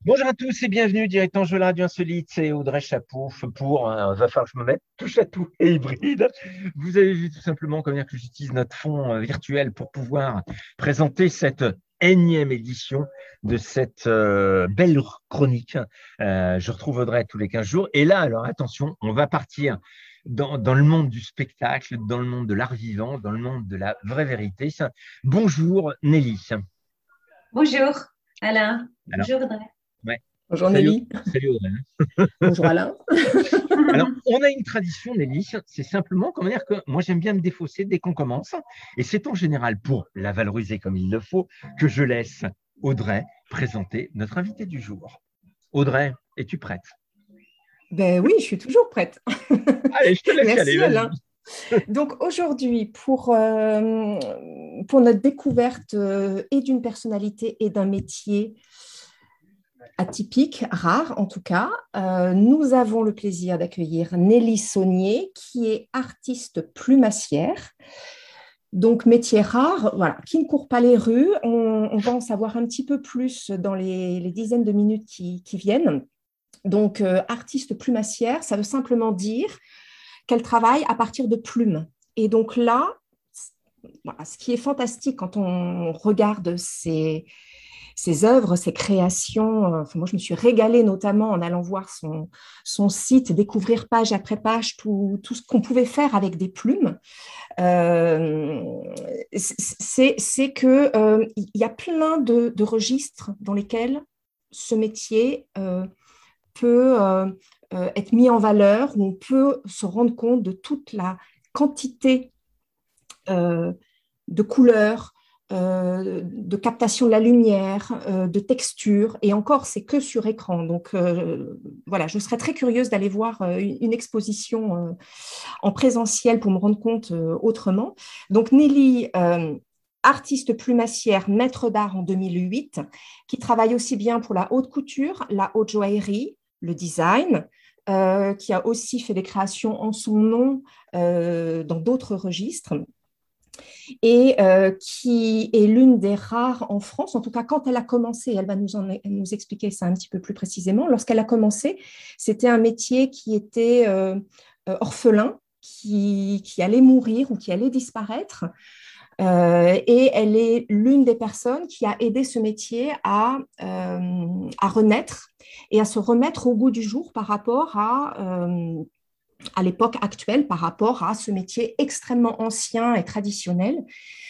Bonjour à tous et bienvenue, direct en jeu la radio insolite, c'est Audrey Chapouf pour, va falloir que je me mette touche à tout et hybride. Vous avez vu tout simplement comment dire que j'utilise notre fond virtuel pour pouvoir présenter cette énième édition de cette belle chronique. Je retrouve Audrey tous les 15 jours. Et là, alors attention, on va partir dans le monde du spectacle, dans le monde de l'art vivant, dans le monde de la vraie vérité. Bonjour Nelly. Bonjour Alain, Alors, bonjour Audrey. ouais. Bonjour Salut, Nelly. salut Audrey. Bonjour Alain. Alors, on a une tradition, Nelly, c'est simplement, comment dire que moi j'aime bien me défausser dès qu'on commence, et c'est en général pour la valoriser comme il le faut que je laisse Audrey présenter notre invité du jour. Audrey, es-tu prête? Ben oui, je suis toujours prête. Allez, je te laisse y aller, Merci vas-y. Alain. Donc aujourd'hui, pour notre découverte et d'une personnalité et d'un métier atypique, rare en tout cas, nous avons le plaisir d'accueillir Nelly Saunier, qui est artiste plumassière. Donc, métier rare, voilà, qui ne court pas les rues. On va en savoir un petit peu plus dans les dizaines de minutes qui viennent. Donc, artiste plumassière, ça veut simplement dire qu'elle travaille à partir de plumes. Et donc là, voilà, ce qui est fantastique quand on regarde ses œuvres, ses créations, enfin, moi je me suis régalée notamment en allant voir son site, découvrir page après page tout ce qu'on pouvait faire avec des plumes. C'est que il y a plein de registres dans lesquels ce métier peut être mis en valeur, où on peut se rendre compte de toute la quantité euh, de couleurs, de captation de la lumière, de texture, et encore, c'est que sur écran. Donc voilà, je serais très curieuse d'aller voir une exposition en présentiel pour me rendre compte autrement. Donc Nelly, artiste plumassière, maître d'art en 2008, qui travaille aussi bien pour la haute couture, la haute joaillerie, le design, qui a aussi fait des créations en son nom dans d'autres registres et qui est l'une des rares en France, en tout cas quand elle a commencé, elle va nous expliquer ça un petit peu plus précisément, lorsqu'elle a commencé, c'était un métier qui était orphelin, qui allait mourir ou qui allait disparaître. Et elle est l'une des personnes qui a aidé ce métier à renaître et à se remettre au goût du jour par rapport à l'époque actuelle, par rapport à ce métier extrêmement ancien et traditionnel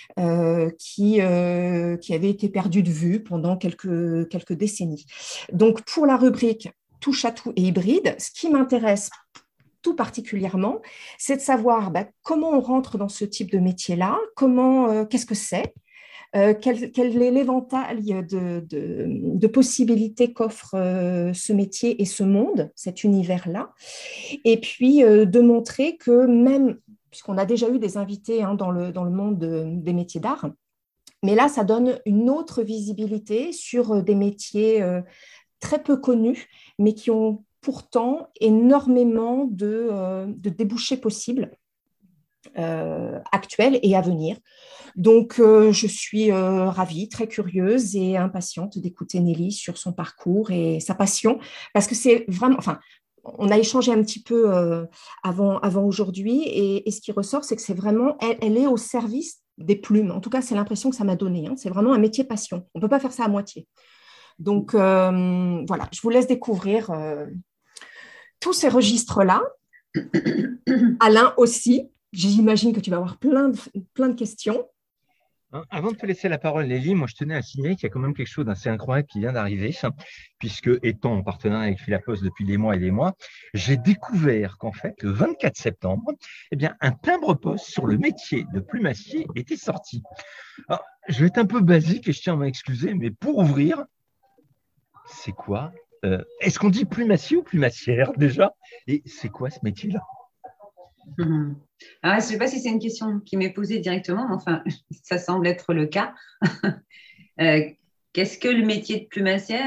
qui avait été perdu de vue pendant quelques décennies. Donc, pour la rubrique touche à tout et hybride, ce qui m'intéresse tout particulièrement, c'est de savoir comment on rentre dans ce type de métier-là, qu'est-ce que c'est, quel est l'éventail de possibilités qu'offre ce métier et ce monde, cet univers-là, et puis de montrer que même, puisqu'on a déjà eu des invités dans le monde des métiers d'art, mais là, ça donne une autre visibilité sur des métiers très peu connus, mais qui ont pourtant énormément de débouchés possibles actuels et à venir. Donc, je suis ravie, très curieuse et impatiente d'écouter Nelly sur son parcours et sa passion, parce que c'est vraiment, enfin, on a échangé un petit peu avant aujourd'hui, et ce qui ressort, c'est que c'est vraiment, elle est au service des plumes. En tout cas, c'est l'impression que ça m'a donné. Hein. C'est vraiment un métier passion. On ne peut pas faire ça à moitié. Donc, voilà, je vous laisse découvrir tous ces registres-là. Alain aussi, j'imagine que tu vas avoir plein de questions. Hein, avant de te laisser la parole, Nelly, moi je tenais à signaler qu'il y a quand même quelque chose d'assez incroyable qui vient d'arriver, puisque étant en partenariat avec Philapost depuis des mois et des mois, j'ai découvert qu'en fait, le 24 septembre, eh bien, un timbre-poste sur le métier de plumassier était sorti. Alors, je vais être un peu basique et je tiens à m'excuser, mais pour ouvrir, c'est quoi est-ce qu'on dit plumassier ou plumassière déjà? Et c'est quoi ce métier-là? Mhm. Alors, je ne sais pas si c'est une question qui m'est posée directement, mais enfin, ça semble être le cas. Euh, Qu'est-ce que le métier de plumassière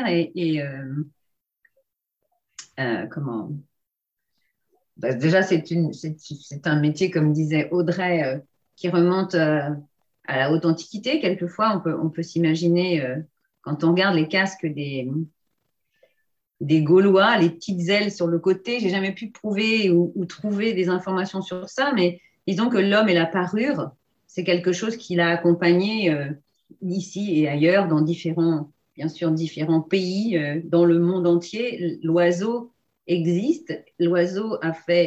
comment déjà, c'est un métier, comme disait Audrey, qui remonte à la haute antiquité. Quelquefois, on peut s'imaginer, quand on regarde les casques des Gaulois, les petites ailes sur le côté. J'ai jamais pu prouver ou trouver des informations sur ça, mais disons que l'homme et la parure, c'est quelque chose qui l'a accompagné ici et ailleurs, dans bien sûr, différents pays, dans le monde entier. L'oiseau existe. L'oiseau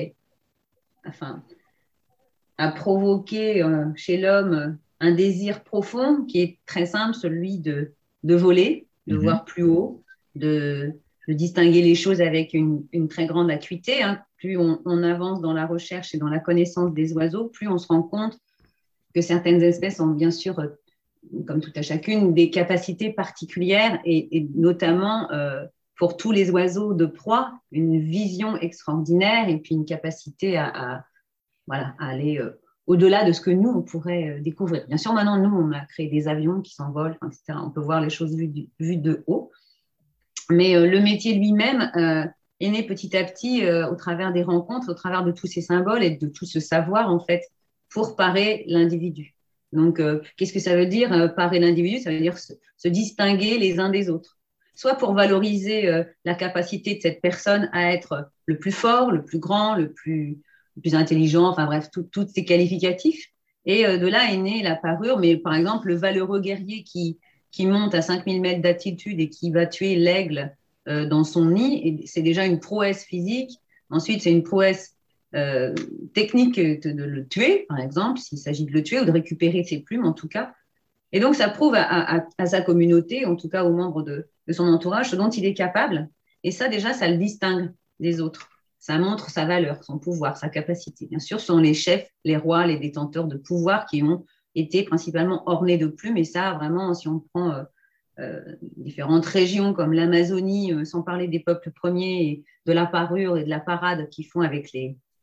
a provoqué chez l'homme un désir profond qui est très simple, celui de voler, de voir plus haut, de distinguer les choses avec une très grande acuité. Hein. Plus on avance dans la recherche et dans la connaissance des oiseaux, plus on se rend compte que certaines espèces ont bien sûr, comme tout à chacune, des capacités particulières et notamment pour tous les oiseaux de proie, une vision extraordinaire et puis une capacité à aller au-delà de ce que nous, on pourrait découvrir. Bien sûr, maintenant, nous, on a créé des avions qui s'envolent, etc. On peut voir les choses vues de haut. Mais le métier lui-même est né petit à petit au travers des rencontres, au travers de tous ces symboles et de tout ce savoir, en fait, pour parer l'individu. Donc, qu'est-ce que ça veut dire, parer l'individu? Ça veut dire se distinguer les uns des autres. Soit pour valoriser la capacité de cette personne à être le plus fort, le plus grand, le plus intelligent, enfin bref, tous ces qualificatifs. Et de là est née la parure. Mais par exemple, le valeureux guerrier qui monte à 5000 mètres d'altitude et qui va tuer l'aigle dans son nid, c'est déjà une prouesse physique. Ensuite, c'est une prouesse technique de le tuer, par exemple, s'il s'agit de le tuer ou de récupérer ses plumes, en tout cas. Et donc, ça prouve à sa communauté, en tout cas aux membres de son entourage, ce dont il est capable. Et ça, déjà, ça le distingue des autres. Ça montre sa valeur, son pouvoir, sa capacité. Bien sûr, ce sont les chefs, les rois, les détenteurs de pouvoir qui ont été principalement ornés de plumes. Et ça, vraiment, si on prend différentes régions comme l'Amazonie, sans parler des peuples premiers, et de la parure et de la parade qu'ils font avec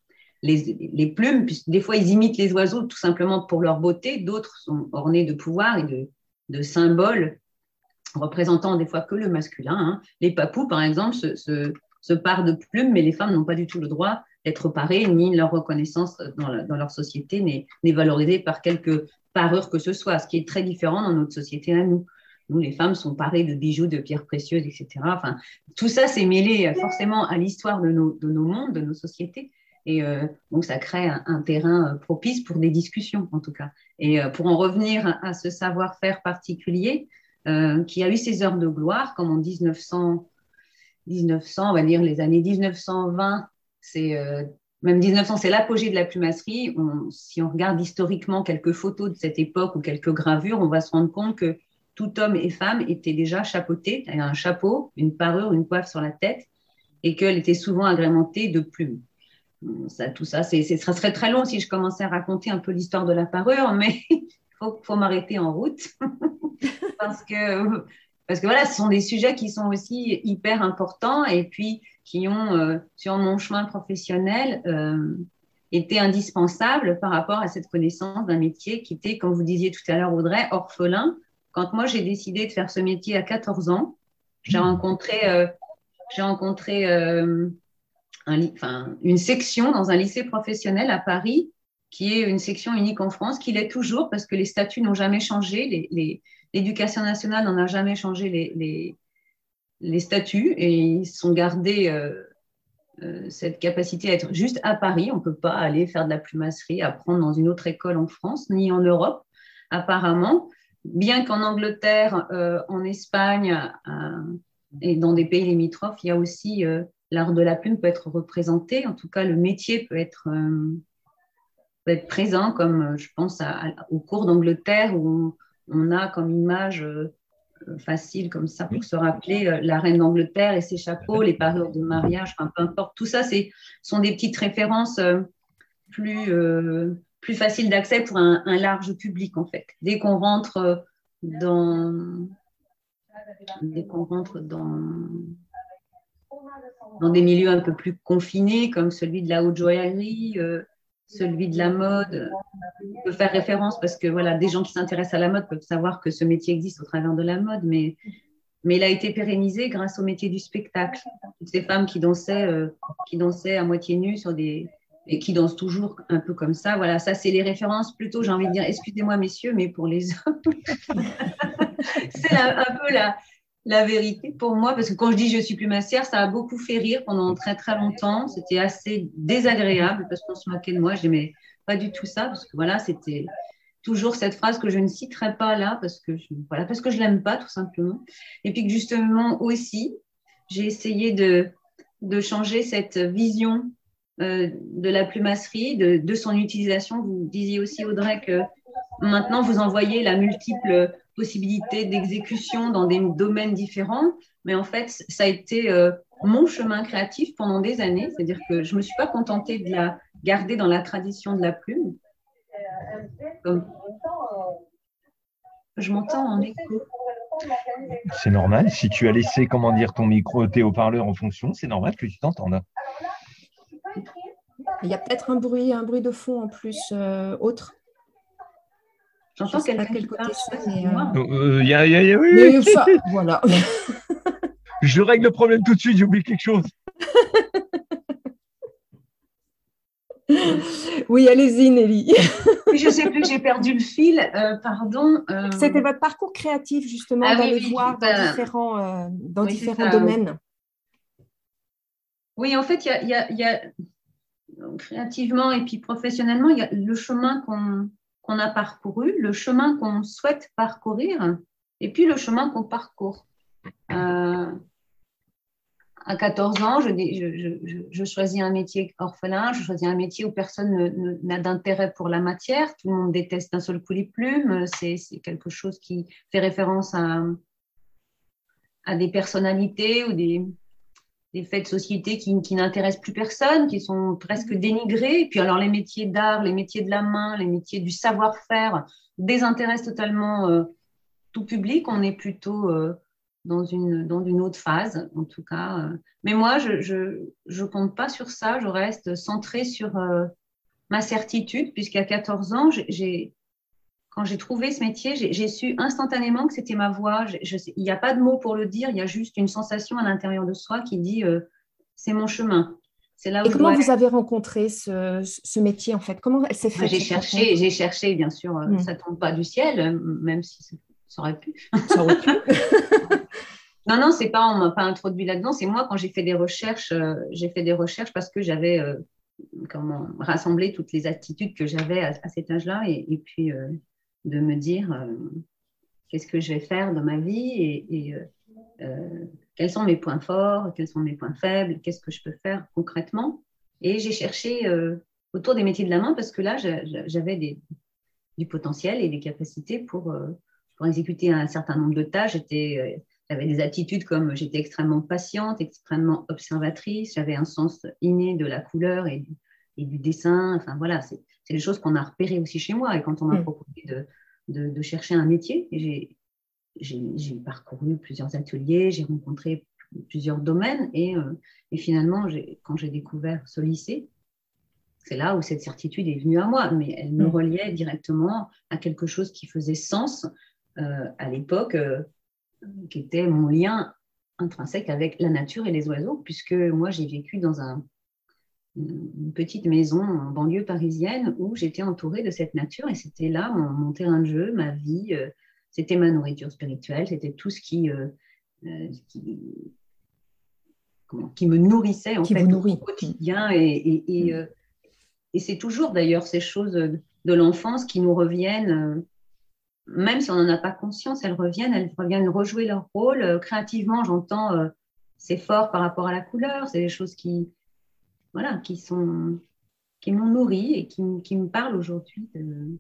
les plumes, puisque des fois, ils imitent les oiseaux tout simplement pour leur beauté. D'autres sont ornés de pouvoir et de symboles représentant des fois que le masculin. Hein. Les papous, par exemple, se parent de plumes, mais les femmes n'ont pas du tout le droit d'être parées, ni leur reconnaissance dans leur société n'est valorisée par quelque parure que ce soit, ce qui est très différent dans notre société à nous. Nous, les femmes sont parées de bijoux, de pierres précieuses, etc. Enfin, tout ça s'est mêlé forcément à l'histoire de nos mondes, de nos sociétés. Et donc, ça crée un terrain propice pour des discussions, en tout cas. Et pour en revenir à ce savoir-faire particulier, qui a eu ses heures de gloire, comme en 1900, on va dire les années 1920, même 1900, c'est l'apogée de la plumasserie. Si on regarde historiquement quelques photos de cette époque ou quelques gravures, on va se rendre compte que tout homme et femme étaient déjà chapeautés, un chapeau, une parure, une coiffe sur la tête, et qu'elle était souvent agrémentée de plumes. Tout ça, ça serait très long si je commençais à raconter un peu l'histoire de la parure, mais il faut m'arrêter en route parce que voilà, ce sont des sujets qui sont aussi hyper importants et puis qui ont, sur mon chemin professionnel, été indispensables par rapport à cette connaissance d'un métier qui était, comme vous disiez tout à l'heure, Audrey, orphelin. Quand moi, j'ai décidé de faire ce métier à 14 ans, j'ai rencontré une section dans un lycée professionnel à Paris, qui est une section unique en France, qui l'est toujours parce que les statuts n'ont jamais changé, l'éducation nationale n'en a jamais changé les statuts et ils sont gardés cette capacité à être juste à Paris. On ne peut pas aller faire de la plumasserie, apprendre dans une autre école en France, ni en Europe, apparemment. Bien qu'en Angleterre, en Espagne et dans des pays limitrophes, il y a aussi l'art de la plume peut être représenté. En tout cas, le métier peut être présent, comme je pense aux cours d'Angleterre où on a comme image facile comme ça pour se rappeler la reine d'Angleterre et ses chapeaux, les parures de mariage, enfin, peu importe. Tout ça, sont des petites références plus faciles d'accès pour un large public, en fait. Dès qu'on rentre dans des milieux un peu plus confinés, comme celui de la haute joaillerie, celui de la mode, on peut faire référence parce que voilà, des gens qui s'intéressent à la mode peuvent savoir que ce métier existe au travers de la mode, mais il a été pérennisé grâce au métier du spectacle. Toutes ces femmes qui dansaient à moitié nues et qui dansent toujours un peu comme ça. Voilà, ça c'est les références plutôt, j'ai envie de dire, excusez-moi messieurs, mais pour les hommes, c'est un peu la vérité pour moi, parce que quand je dis je suis plumassière, ça a beaucoup fait rire pendant très très longtemps. C'était assez désagréable parce qu'on se moquait de moi. Je n'aimais pas du tout ça, parce que voilà, c'était toujours cette phrase que je ne citerai pas là, voilà, parce que je l'aime pas tout simplement. Et puis que justement aussi, j'ai essayé de changer cette vision de la plumasserie, de son utilisation. Vous disiez aussi, Audrey, que maintenant, vous envoyez la multiple possibilité d'exécution dans des domaines différents. Mais en fait, ça a été mon chemin créatif pendant des années. C'est-à-dire que je ne me suis pas contentée de la garder dans la tradition de la plume. Comme... Je m'entends en écho. C'est normal. Si tu as laissé, comment dire, ton micro, tes haut-parleurs en fonction, c'est normal que tu t'entendes. Il y a peut-être un bruit de fond en plus autre. J'entends quelqu'un quel côté c'est, mais oui. Mais enfin, voilà. Je règle le problème tout de suite, j'ai oublié quelque chose. Oui, allez-y, Nelly. Je ne sais plus, j'ai perdu le fil. Pardon. C'était votre parcours créatif, justement, d'aller voir dans différents domaines. Oui, en fait, il y a créativement et puis professionnellement, il y a le chemin qu'on a parcouru, le chemin qu'on souhaite parcourir et puis le chemin qu'on parcourt. À 14 ans, je choisis un métier orphelin, je choisis un métier où personne n'a d'intérêt pour la matière, tout le monde déteste d'un seul coup les plumes, c'est quelque chose qui fait référence à des personnalités ou des faits de société qui n'intéressent plus personne, qui sont presque dénigrés. Et puis alors les métiers d'art, les métiers de la main, les métiers du savoir-faire désintéressent totalement tout public. On est plutôt dans une autre phase, en tout cas. Mais moi, je compte pas sur ça. Je reste centrée sur ma certitude, puisqu'à 14 ans, quand j'ai trouvé ce métier, j'ai su instantanément que c'était ma voie. Il n'y a pas de mots pour le dire, il y a juste une sensation à l'intérieur de soi qui dit c'est mon chemin. C'est là où Et comment vous avez rencontré ce métier, en fait? Comment elle s'est faite? J'ai cherché, bien sûr, ça ne tombe pas du ciel, même si ça aurait pu. Ça aurait pu. Non, c'est pas, on ne m'a pas introduit là-dedans. C'est moi, quand j'ai fait des recherches parce que j'avais rassemblé toutes les attitudes que j'avais à cet âge-là et puis de me dire qu'est-ce que je vais faire dans ma vie et quels sont mes points forts, quels sont mes points faibles, qu'est-ce que je peux faire concrètement. Et j'ai cherché autour des métiers de la main parce que là, j'avais du potentiel et des capacités pour exécuter un certain nombre de tâches. J'avais des attitudes comme j'étais extrêmement patiente, extrêmement observatrice, j'avais un sens inné de la couleur et du dessin. Enfin voilà, c'est des choses qu'on a repérées aussi chez moi. Et quand on m'a proposé de chercher un métier, j'ai parcouru plusieurs ateliers, j'ai rencontré plusieurs domaines et finalement, quand j'ai découvert ce lycée, c'est là où cette certitude est venue à moi, mais elle me reliait directement à quelque chose qui faisait sens à l'époque, qui était mon lien intrinsèque avec la nature et les oiseaux, puisque moi, j'ai vécu dans une petite maison en banlieue parisienne où j'étais entourée de cette nature et c'était là mon terrain de jeu, ma vie, c'était ma nourriture spirituelle, c'était tout ce qui me nourrissait en fait au quotidien et c'est toujours d'ailleurs ces choses de l'enfance qui nous reviennent, même si on n'en a pas conscience, elles reviennent rejouer leur rôle. Créativement, j'entends, c'est fort par rapport à la couleur, c'est des choses qui m'ont nourrie et qui me parlent aujourd'hui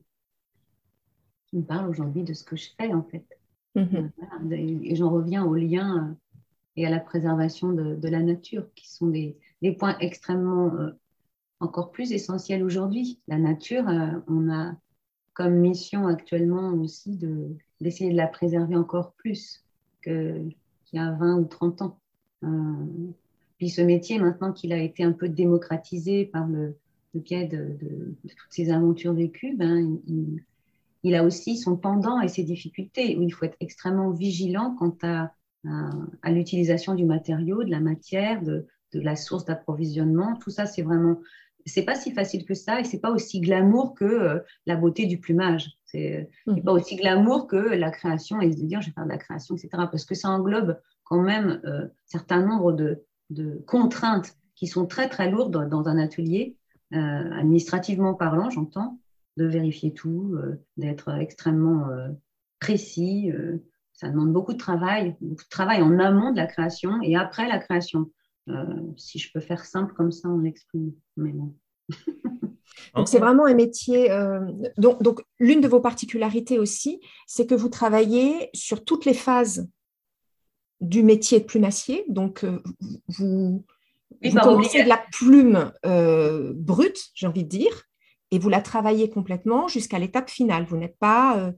de ce que je fais en fait. Et j'en reviens au lien et à la préservation de la nature, qui sont des points extrêmement encore plus essentiels aujourd'hui. La nature, on a comme mission actuellement aussi d'essayer de la préserver encore plus qu'il y a 20 ou 30 ans. Puis ce métier, maintenant qu'il a été un peu démocratisé par le biais de toutes ces aventures vécues, il a aussi son pendant et ses difficultés, où il faut être extrêmement vigilant quant à l'utilisation du matériau, de la matière, de la source d'approvisionnement. Tout ça, c'est pas si facile que ça et c'est pas aussi glamour que la beauté du plumage. C'est pas aussi glamour que la création et de dire je vais faire de la création, etc. Parce que ça englobe quand même un certain nombre de contraintes qui sont très, très lourdes dans un atelier, administrativement parlant, j'entends, de vérifier tout, d'être extrêmement précis. Ça demande beaucoup de travail en amont de la création et après la création. Si je peux faire simple comme ça, on l'exprime. Mais bon. Donc, c'est vraiment un métier. Donc, l'une de vos particularités aussi, c'est que vous travaillez sur toutes les phases du métier de plumassier. Donc, vous commencez de la plume brute, j'ai envie de dire, et vous la travaillez complètement jusqu'à l'étape finale. Vous n'êtes pas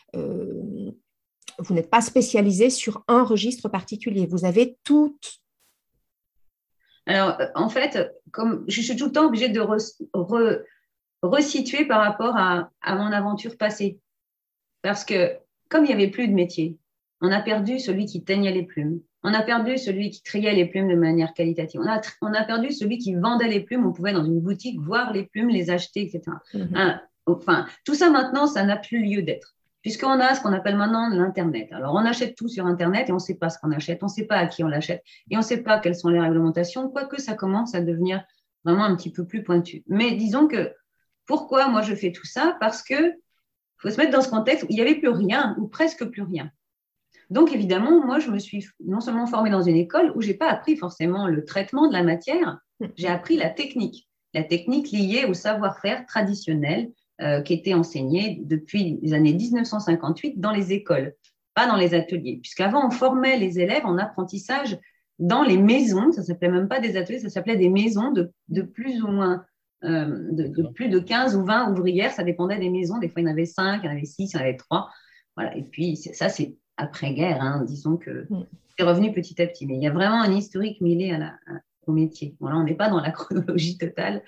spécialisé sur un registre particulier. Vous avez toutes. Alors, en fait, comme je suis tout le temps obligée de resituer par rapport à mon aventure passée. Parce que, comme il n'y avait plus de métier, on a perdu celui qui teignait les plumes. On a perdu celui qui triait les plumes de manière qualitative. On a perdu celui qui vendait les plumes. On pouvait, dans une boutique, voir les plumes, les acheter, etc. Enfin, tout ça, maintenant, ça n'a plus lieu d'être. Puisqu'on a ce qu'on appelle maintenant l'Internet. Alors, on achète tout sur Internet et on ne sait pas ce qu'on achète, on ne sait pas à qui on l'achète et on ne sait pas quelles sont les réglementations, quoique ça commence à devenir vraiment un petit peu plus pointu. Mais disons que, pourquoi moi je fais tout ça? Parce qu'il faut se mettre dans ce contexte où il n'y avait plus rien, ou presque plus rien. Donc, évidemment, moi, je me suis non seulement formée dans une école où je n'ai pas appris forcément le traitement de la matière, j'ai appris la technique liée au savoir-faire traditionnel qui était enseigné depuis les années 1958 dans les écoles, pas dans les ateliers. Puisqu'avant, on formait les élèves en apprentissage dans les maisons, ça ne s'appelait même pas des ateliers, ça s'appelait des maisons de plus ou moins, de plus de 15 ou 20 ouvrières, ça dépendait des maisons, des fois il y en avait 5, il y en avait 6, il y en avait 3. Voilà. Et puis ça, c'est après-guerre, hein, disons que c'est revenu petit à petit. Mais il y a vraiment un historique mêlé au métier. Bon, là, on n'est pas dans la chronologie totale,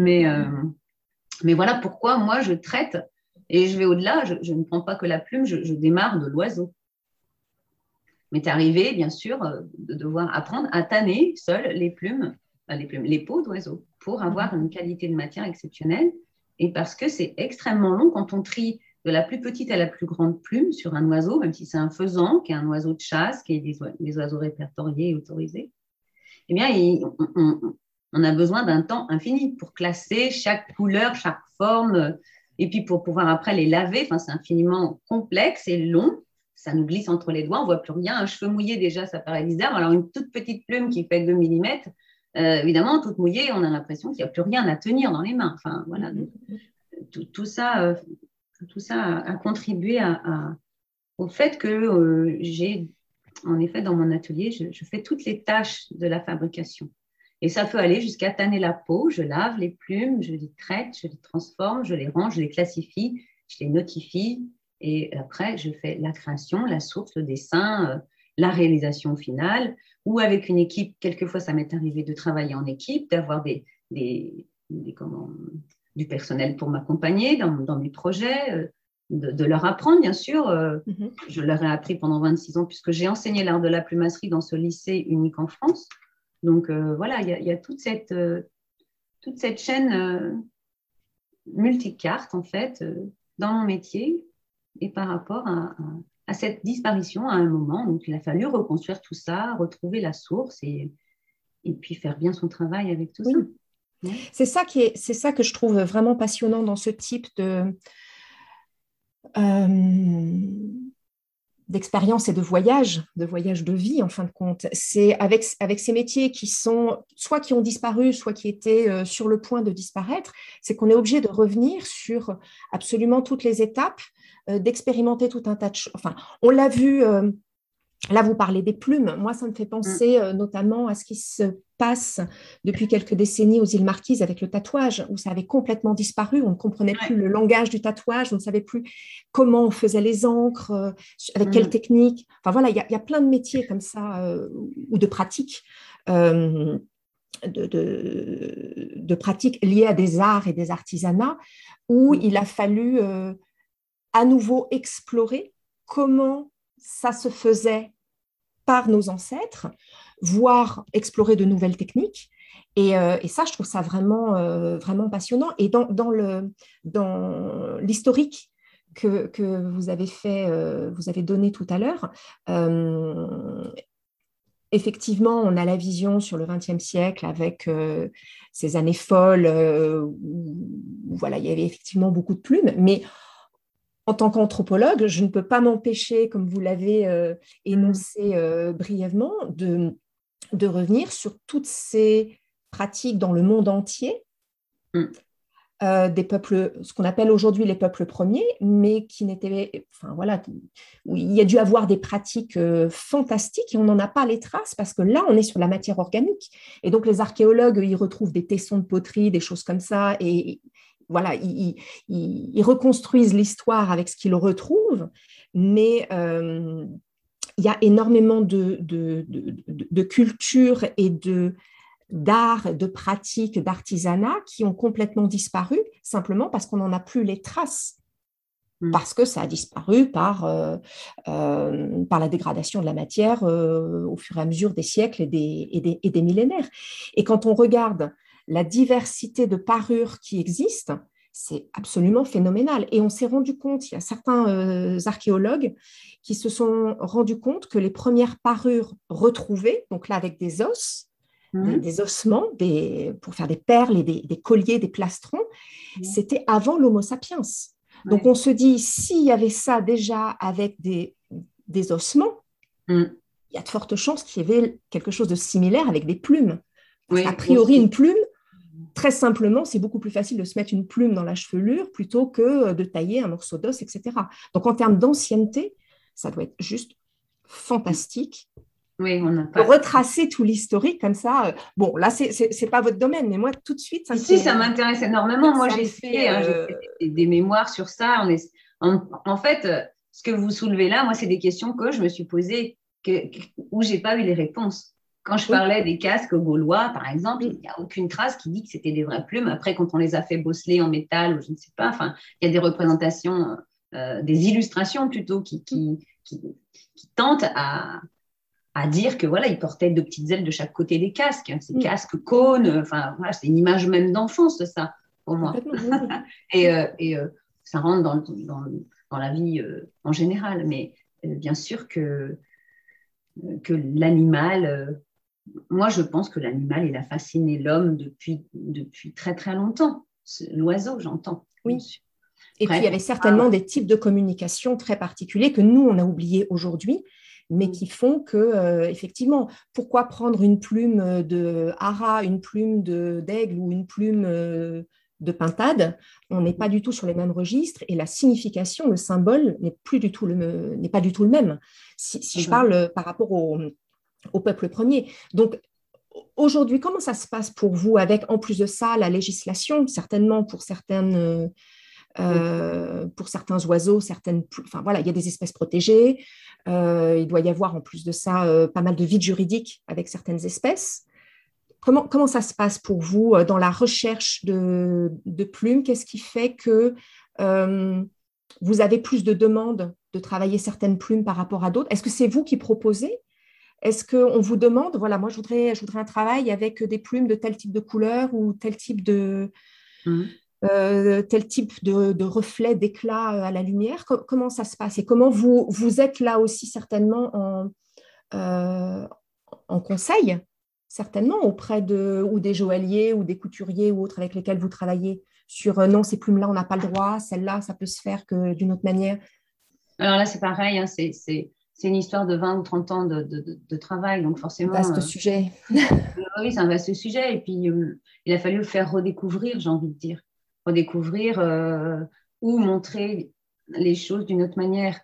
mais voilà pourquoi moi je traite et je vais au-delà, je ne prends pas que la plume, je démarre de l'oiseau. M'est arrivé, bien sûr, de devoir apprendre à tanner seul les peaux d'oiseaux pour avoir une qualité de matière exceptionnelle et parce que c'est extrêmement long quand on trie de la plus petite à la plus grande plume sur un oiseau, même si c'est un faisan, qui est un oiseau de chasse, qui est des oiseaux répertoriés et autorisés. Eh bien, on a besoin d'un temps infini pour classer chaque couleur, chaque forme, et puis pour pouvoir après les laver. Enfin, c'est infiniment complexe et long. Ça nous glisse entre les doigts, on ne voit plus rien. Un cheveu mouillé, déjà, ça paraît bizarre. Alors, une toute petite plume qui fait 2 mm, évidemment, toute mouillée, on a l'impression qu'il n'y a plus rien à tenir dans les mains. Enfin, voilà. Tout ça a contribué au fait que j'ai, en effet, dans mon atelier, je fais toutes les tâches de la fabrication. Et ça peut aller jusqu'à tanner la peau. Je lave les plumes, je les traite, je les transforme, je les range, je les classifie, je les notifie. Et après, je fais la création, la source, le dessin, la réalisation finale. Ou avec une équipe, quelquefois, ça m'est arrivé de travailler en équipe, d'avoir du personnel pour m'accompagner dans mes projets, de leur apprendre, bien sûr. Je leur ai appris pendant 26 ans, puisque j'ai enseigné l'art de la plumasserie dans ce lycée unique en France. Donc, voilà, il y a toute cette chaîne multicarte, en fait, dans mon métier et par rapport à cette disparition à un moment. Donc, il a fallu reconstruire tout ça, retrouver la source et puis faire bien son travail avec tout ça. C'est ça que je trouve vraiment passionnant dans ce type d'expérience et de voyage de vie en fin de compte. C'est avec ces métiers qui sont soit qui ont disparu, soit qui étaient sur le point de disparaître, c'est qu'on est obligé de revenir sur absolument toutes les étapes, d'expérimenter tout un tas de choses. Enfin, on l'a vu, là vous parlez des plumes, moi ça me fait penser notamment à ce qui se passe depuis quelques décennies aux îles Marquises avec le tatouage, où ça avait complètement disparu, on ne comprenait plus le langage du tatouage, on ne savait plus comment on faisait les encres, avec quelle technique. Enfin voilà, il y a plein de métiers comme ça, ou de pratiques, de pratiques liées à des arts et des artisanats, où il a fallu à nouveau explorer comment ça se faisait par nos ancêtres, voire explorer de nouvelles techniques. Et ça, je trouve ça vraiment, vraiment passionnant. Et dans l'historique que vous avez vous avez donné tout à l'heure, effectivement, on a la vision sur le XXe siècle avec ces années folles où voilà, il y avait effectivement beaucoup de plumes, mais en tant qu'anthropologue, je ne peux pas m'empêcher, comme vous l'avez énoncé brièvement, de revenir sur toutes ces pratiques dans le monde entier, des peuples, ce qu'on appelle aujourd'hui les peuples premiers, mais qui n'étaient, enfin voilà, où il y a dû avoir des pratiques fantastiques et on n'en a pas les traces parce que là, on est sur la matière organique. Et donc, les archéologues, ils retrouvent des tessons de poterie, des choses comme ça, et voilà, ils reconstruisent l'histoire avec ce qu'ils retrouvent, mais il y a énormément de culture et d'art, de pratiques, d'artisanat qui ont complètement disparu simplement parce qu'on n'en a plus les traces, parce que ça a disparu par la dégradation de la matière au fur et à mesure des siècles et des millénaires. Et quand on regarde la diversité de parures qui existent, c'est absolument phénoménal. Et on s'est rendu compte, il y a certains archéologues qui se sont rendus compte que les premières parures retrouvées, donc là avec des os, des ossements, pour faire des perles et des colliers, des plastrons, c'était avant l'Homo sapiens. Donc on se dit, s'il y avait ça déjà avec des ossements, il y a de fortes chances qu'il y avait quelque chose de similaire avec des plumes. Parce qu'a priori, une plume, très simplement, c'est beaucoup plus facile de se mettre une plume dans la chevelure plutôt que de tailler un morceau d'os, etc. Donc en termes d'ancienneté, ça doit être juste fantastique. Oui, on n'a pas retracer tout l'historique comme ça. Bon, là, c'est pas votre domaine, mais moi, tout de suite, ça m'intéresse énormément. Moi, j'ai fait des mémoires sur ça. En fait, ce que vous soulevez là, moi, c'est des questions que je me suis posées où j'ai pas eu les réponses. Quand je parlais des casques gaulois, par exemple, il n'y a aucune trace qui dit que c'était des vraies plumes. Après, quand on les a fait bosseler en métal, ou je ne sais pas, enfin, il y a des représentations, des illustrations plutôt qui tentent à dire que voilà, ils portaient deux petites ailes de chaque côté des casques, ces casques cônes, enfin voilà, c'est une image même d'enfance ça pour moi. et ça rentre dans la vie en général, mais bien sûr que l'animal, moi je pense que l'animal il a fasciné l'homme depuis très très longtemps. L'oiseau, j'entends. Oui. Et puis il y avait certainement des types de communication très particuliers que nous on a oubliés aujourd'hui, mais qui font que, effectivement, pourquoi prendre une plume de hara, une plume d'aigle ou une plume de pintade? On n'est pas du tout sur les mêmes registres et la signification, le symbole n'est pas du tout le même. Si je parle par rapport au peuple premier. Donc, aujourd'hui, comment ça se passe pour vous avec, en plus de ça, la législation, certainement pour certains oiseaux, enfin voilà, il y a des espèces protégées. Il doit y avoir en plus de ça pas mal de vides juridiques avec certaines espèces. Comment ça se passe pour vous dans la recherche de plumes? Qu'est-ce qui fait que vous avez plus de demandes de travailler certaines plumes par rapport à d'autres? Est-ce que c'est vous qui proposez? Est-ce qu'on vous demande, voilà, moi je voudrais un travail avec des plumes de tel type de couleur ou tel type de reflet, d'éclat à la lumière? Comment ça se passe? Et comment vous êtes là aussi certainement en conseil, certainement auprès ou des joailliers ou des couturiers ou autres avec lesquels vous travaillez sur non, ces plumes-là, on n'a pas le droit, celle-là, ça peut se faire que d'une autre manière? Alors là, c'est pareil, hein, c'est une histoire de 20 ou 30 ans de travail, donc forcément… Vaste sujet. Oui, c'est un vaste sujet, et puis il a fallu le faire redécouvrir, j'ai envie de dire. Redécouvrir ou montrer les choses d'une autre manière.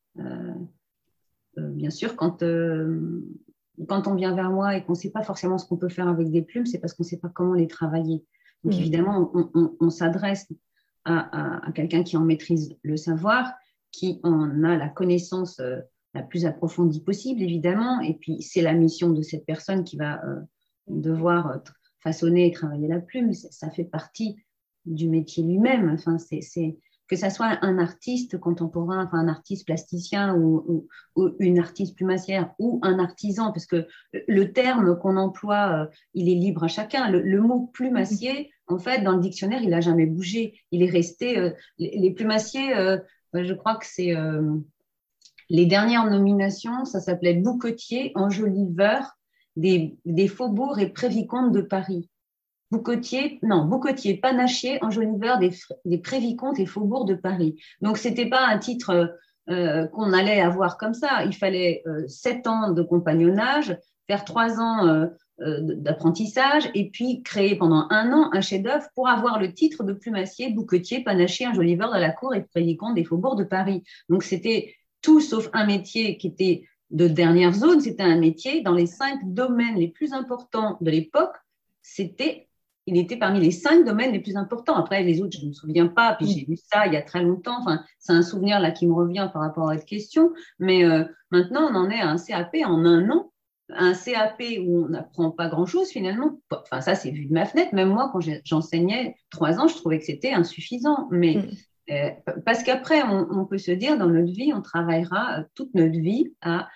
Bien sûr, quand on vient vers moi et qu'on ne sait pas forcément ce qu'on peut faire avec des plumes, c'est parce qu'on ne sait pas comment les travailler. Donc évidemment, on s'adresse à quelqu'un qui en maîtrise le savoir, qui en a la connaissance la plus approfondie possible, évidemment. Et puis, c'est la mission de cette personne qui va devoir façonner et travailler la plume. Ça fait partie du métier lui-même. Enfin, que ça soit un artiste contemporain, enfin un artiste plasticien ou une artiste plumassière ou un artisan, parce que le terme qu'on emploie, il est libre à chacun. Le mot plumassier, en fait, dans le dictionnaire, il n'a jamais bougé. Il est resté… les plumassiers je crois que c'est les dernières nominations, ça s'appelait Bouquetier, enjoliveur des faubourgs et prévicomtes de Paris. Bouquetier, panachier, enjoliveur des prévicomtes et faubourgs de Paris. Donc, ce n'était pas un titre qu'on allait avoir comme ça. Il fallait 7 ans de compagnonnage, faire 3 ans d'apprentissage et puis créer pendant 1 an un chef-d'œuvre pour avoir le titre de plumassier, bouquetier, panachier, enjoliveur de la cour et prévicomte des faubourgs de Paris. Donc, c'était tout sauf un métier qui était de dernière zone, c'était un métier dans les 5 domaines les plus importants de l'époque. Il était parmi les 5 domaines les plus importants. Après, les autres, je ne me souviens pas. Puis j'ai vu ça il y a très longtemps. Enfin, c'est un souvenir là qui me revient par rapport à votre question. Mais maintenant, on en est à un CAP en 1 an. Un CAP où on n'apprend pas grand-chose finalement. Enfin, ça, c'est vu de ma fenêtre. Même moi, quand j'enseignais 3 ans, je trouvais que c'était insuffisant. Mais parce qu'après, on peut se dire, dans notre vie, on travaillera toute notre vie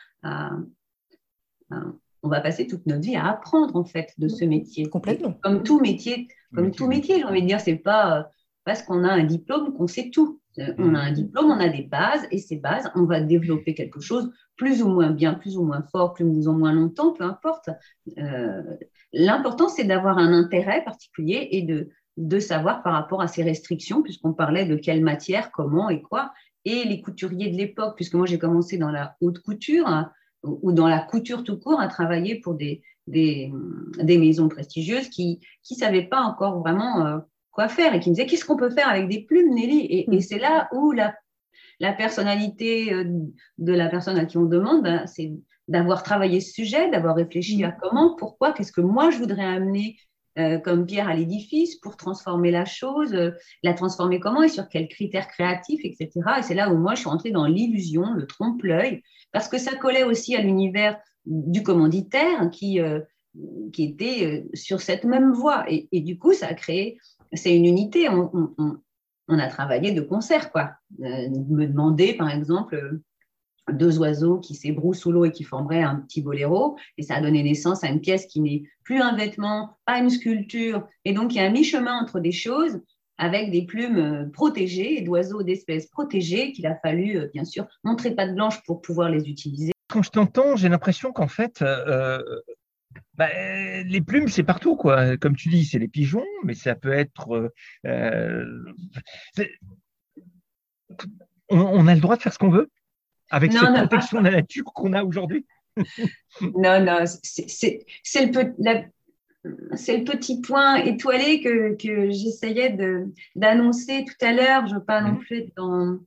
on va passer toute notre vie à apprendre en fait de ce métier. Complètement. Et comme tout métier, j'ai envie de dire, c'est pas parce qu'on a un diplôme qu'on sait tout. On a un diplôme, on a des bases, et ces bases, on va développer quelque chose plus ou moins bien, plus ou moins fort, plus ou moins longtemps, peu importe. L'important, c'est d'avoir un intérêt particulier et de savoir par rapport à ces restrictions, puisqu'on parlait de quelle matière, comment et quoi, et les couturiers de l'époque, puisque moi j'ai commencé dans la haute couture, ou dans la couture tout court, à travailler pour des maisons prestigieuses qui ne savaient pas encore vraiment quoi faire et qui me disaient qu'est-ce qu'on peut faire avec des plumes, Nelly, et c'est là où la personnalité de la personne à qui on demande, c'est d'avoir travaillé ce sujet, d'avoir réfléchi à comment, pourquoi, qu'est-ce que moi je voudrais amener comme pierre à l'édifice pour transformer la chose, la transformer comment et sur quels critères créatifs, etc. Et c'est là où moi je suis entrée dans l'illusion, le trompe-l'œil, parce que ça collait aussi à l'univers du commanditaire qui était sur cette même voie. Et du coup, ça a créé, c'est une unité. On a travaillé de concert, quoi. Me demander, par exemple, 2 oiseaux qui s'ébrouent sous l'eau et qui formeraient un petit boléro, et ça a donné naissance à une pièce qui n'est plus un vêtement, pas une sculpture, et donc il y a un mi-chemin entre des choses avec des plumes protégées et d'oiseaux d'espèces protégées qu'il a fallu, bien sûr, montrer patte blanche pour pouvoir les utiliser. Quand je t'entends, j'ai l'impression qu'en fait, les plumes, c'est partout, quoi. Comme tu dis, c'est les pigeons, mais ça peut être... on a le droit de faire ce qu'on veut avec cette protection de la nature qu'on a aujourd'hui. Non, c'est le petit point étoilé que j'essayais d'annoncer tout à l'heure. Je ne veux pas non plus être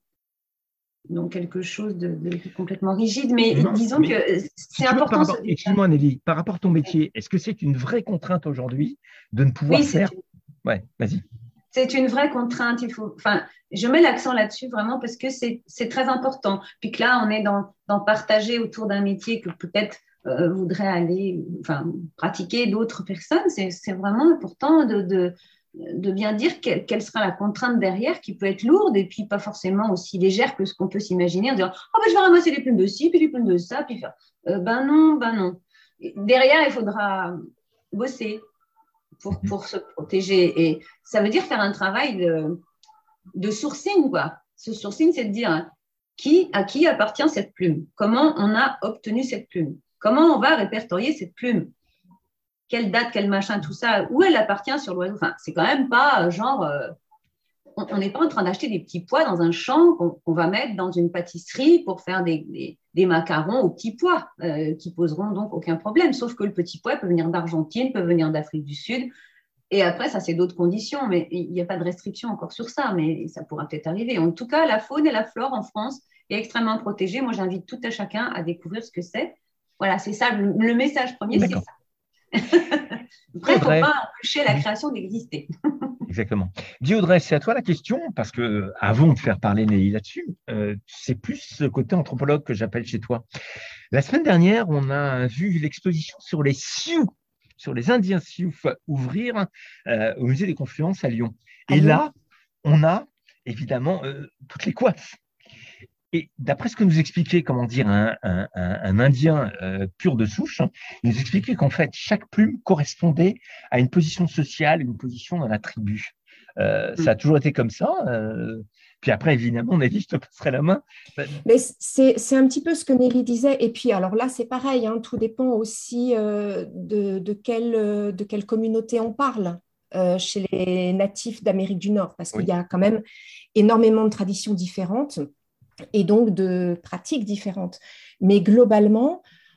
dans quelque chose de complètement rigide, mais disons que c'est important. Excuse-moi, Nelly, par rapport à ton métier, est-ce que c'est une vraie contrainte aujourd'hui de ne pouvoir faire… Ouais, vas-y. C'est une vraie contrainte. Je mets l'accent là-dessus vraiment parce que c'est très important. Puis que là, on est dans partager autour d'un métier que peut-être voudraient aller pratiquer d'autres personnes. C'est vraiment important de bien dire quelle sera la contrainte derrière, qui peut être lourde et puis pas forcément aussi légère que ce qu'on peut s'imaginer en disant je vais ramasser les plumes de ci, puis les plumes de ça, puis faire non. Derrière, il faudra bosser pour se protéger. Et ça veut dire faire un travail de sourcing, quoi. Ce sourcing, c'est de dire à qui appartient cette plume, comment on a obtenu cette plume, comment on va répertorier cette plume, quelle date, quel machin, tout ça, où elle appartient sur l'oiseau. Enfin, c'est quand même pas genre… on n'est pas en train d'acheter des petits pois dans un champ qu'on va mettre dans une pâtisserie pour faire des macarons aux petits pois qui poseront donc aucun problème. Sauf que le petit pois peut venir d'Argentine, peut venir d'Afrique du Sud. Et après, ça, c'est d'autres conditions. Mais il n'y a pas de restriction encore sur ça. Mais ça pourra peut-être arriver. En tout cas, la faune et la flore en France est extrêmement protégée. Moi, j'invite tout à chacun à découvrir ce que c'est. Voilà, c'est ça. Le message premier, c'est ça. Après, il ne faut pas empêcher la création d'exister. Exactement. Dis Audrey, c'est à toi la question, parce que avant de faire parler Nelly là-dessus, c'est plus ce côté anthropologue que j'appelle chez toi. La semaine dernière, on a vu l'exposition sur les Sioux, sur les Indiens Sioux, ouvrir au Musée des Confluences à Lyon. Et là, on a évidemment toutes les coiffes. Et d'après ce que nous expliquait, comment dire, un Indien pur de souche, il nous expliquait qu'en fait, chaque plume correspondait à une position sociale, une position dans la tribu. Ça a toujours été comme ça. Puis après, évidemment, Nelly, je te passerai la main. Mais c'est un petit peu ce que Nelly disait. Et puis, alors là, c'est pareil, hein, tout dépend aussi de quelle communauté on parle chez les natifs d'Amérique du Nord, parce qu'il Oui. y a quand même énormément de traditions différentes et donc de pratiques différentes. Mais globalement,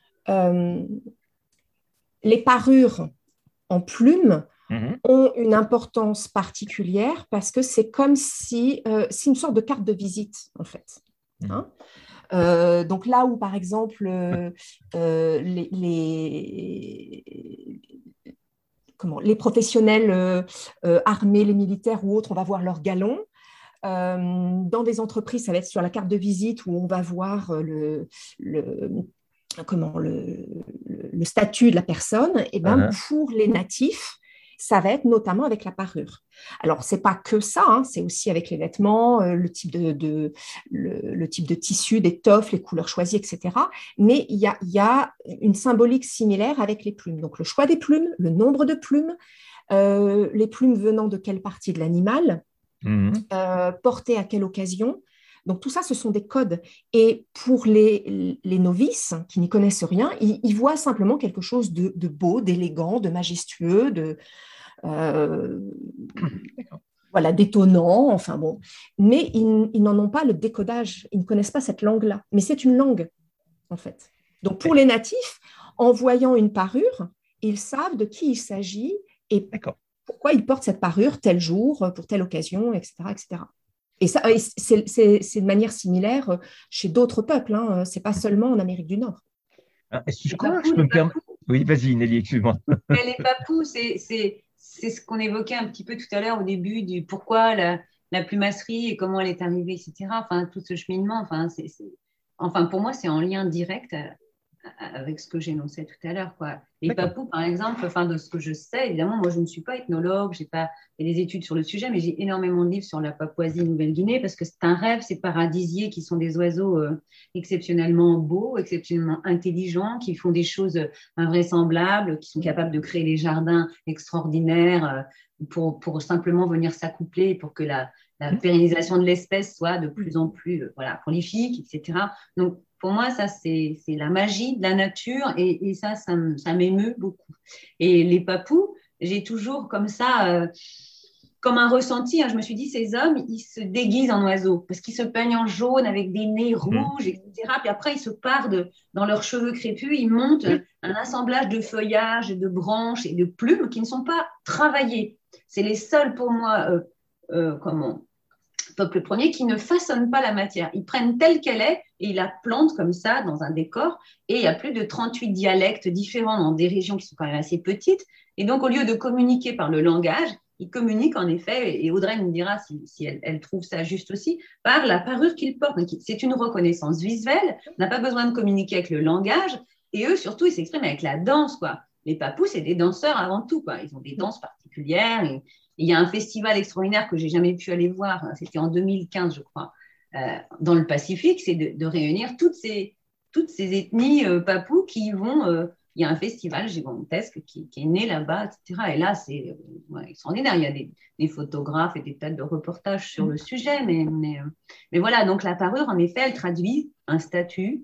les parures en plumes Mhm. ont une importance particulière parce que c'est comme si c'est une sorte de carte de visite, en fait. Hein. Donc là où, par exemple, les professionnels armés, les militaires ou autres, on va voir leur galon. Dans des entreprises, ça va être sur la carte de visite où on va voir le statut de la personne. Et ben, Uh-huh. pour les natifs, ça va être notamment avec la parure. Alors, c'est pas que ça, hein, c'est aussi avec les vêtements, le type de tissu, d'étoffe, les couleurs choisies, etc. Mais il y a une symbolique similaire avec les plumes. Donc, le choix des plumes, le nombre de plumes, les plumes venant de quelle partie de l'animal, Mhm. portées à quelle occasion. Donc, tout ça, ce sont des codes. Et pour les novices qui n'y connaissent rien, ils voient simplement quelque chose de beau, d'élégant, de majestueux, euh, voilà, d'étonnant, enfin bon. Mais ils n'en ont pas le décodage, ils ne connaissent pas cette langue-là. Mais c'est une langue, en fait. Donc, pour les natifs, en voyant une parure, ils savent de qui il s'agit et D'accord. pourquoi ils portent cette parure tel jour, pour telle occasion, etc., etc. Et ça, c'est de manière similaire chez d'autres peuples. Hein. C'est pas seulement en Amérique du Nord. Ah, si je, Les comment je papous, peux les me permettre? papous, Oui, vas-y, Nelly, excuse-moi. les papous, c'est ce qu'on évoquait un petit peu tout à l'heure au début du pourquoi la plumasserie et comment elle est arrivée, etc. Enfin, tout ce cheminement, enfin pour moi, c'est en lien direct avec ce que j'énonçais tout à l'heure, quoi. Les D'accord. papous, par exemple, enfin, de ce que je sais, évidemment, moi, je ne suis pas ethnologue, j'ai pas fait des études sur le sujet, mais j'ai énormément de livres sur la Papouasie-Nouvelle-Guinée parce que c'est un rêve, ces paradisiers qui sont des oiseaux exceptionnellement beaux, exceptionnellement intelligents, qui font des choses invraisemblables, qui sont capables de créer des jardins extraordinaires pour simplement venir s'accoupler, pour que la pérennisation de l'espèce soit de plus en plus voilà, prolifique, etc. Donc, pour moi, ça, c'est la magie de la nature et ça m'émeut beaucoup. Et les papous, j'ai toujours comme ça, comme un ressenti, hein, je me suis dit, ces hommes, ils se déguisent en oiseaux parce qu'ils se peignent en jaune avec des nez Mhm. rouges, etc. Puis après, ils se partent dans leurs cheveux crépus, ils montent un assemblage de feuillages, de branches et de plumes qui ne sont pas travaillées. C'est les seuls pour moi, comment peuple premier qui ne façonne pas la matière. Ils prennent telle qu'elle est et ils la plantent comme ça dans un décor. Et il y a plus de 38 dialectes différents dans des régions qui sont quand même assez petites. Et donc, au lieu de communiquer par le langage, ils communiquent en effet, et Audrey nous dira si elle trouve ça juste aussi, par la parure qu'ils portent. Donc, c'est une reconnaissance visuelle. On n'a pas besoin de communiquer avec le langage. Et eux, surtout, ils s'expriment avec la danse, quoi. Les papous, c'est des danseurs avant tout, quoi. Ils ont des danses particulières. Et il y a un festival extraordinaire que j'ai jamais pu aller voir, c'était en 2015, je crois, dans le Pacifique, c'est de réunir toutes ces ethnies papous qui vont. Il y a un festival gigantesque qui est né là-bas, etc. Et là, c'est extraordinaire. Il y a des photographes et des tas de reportages sur le sujet. Mais voilà, donc la parure, en effet, elle traduit un statut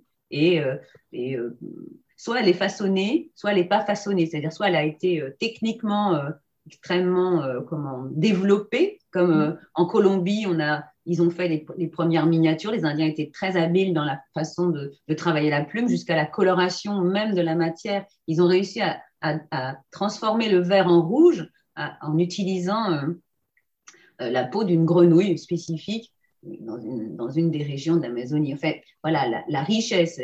et soit elle est façonnée, soit elle n'est pas façonnée. C'est-à-dire, soit elle a été techniquement extrêmement développée, comme en Colombie, ils ont fait les premières miniatures. Les Indiens étaient très habiles dans la façon de travailler la plume, jusqu'à la coloration même de la matière. Ils ont réussi à transformer le vert en rouge en utilisant la peau d'une grenouille spécifique dans une des régions de l'Amazonie. En fait, voilà, la richesse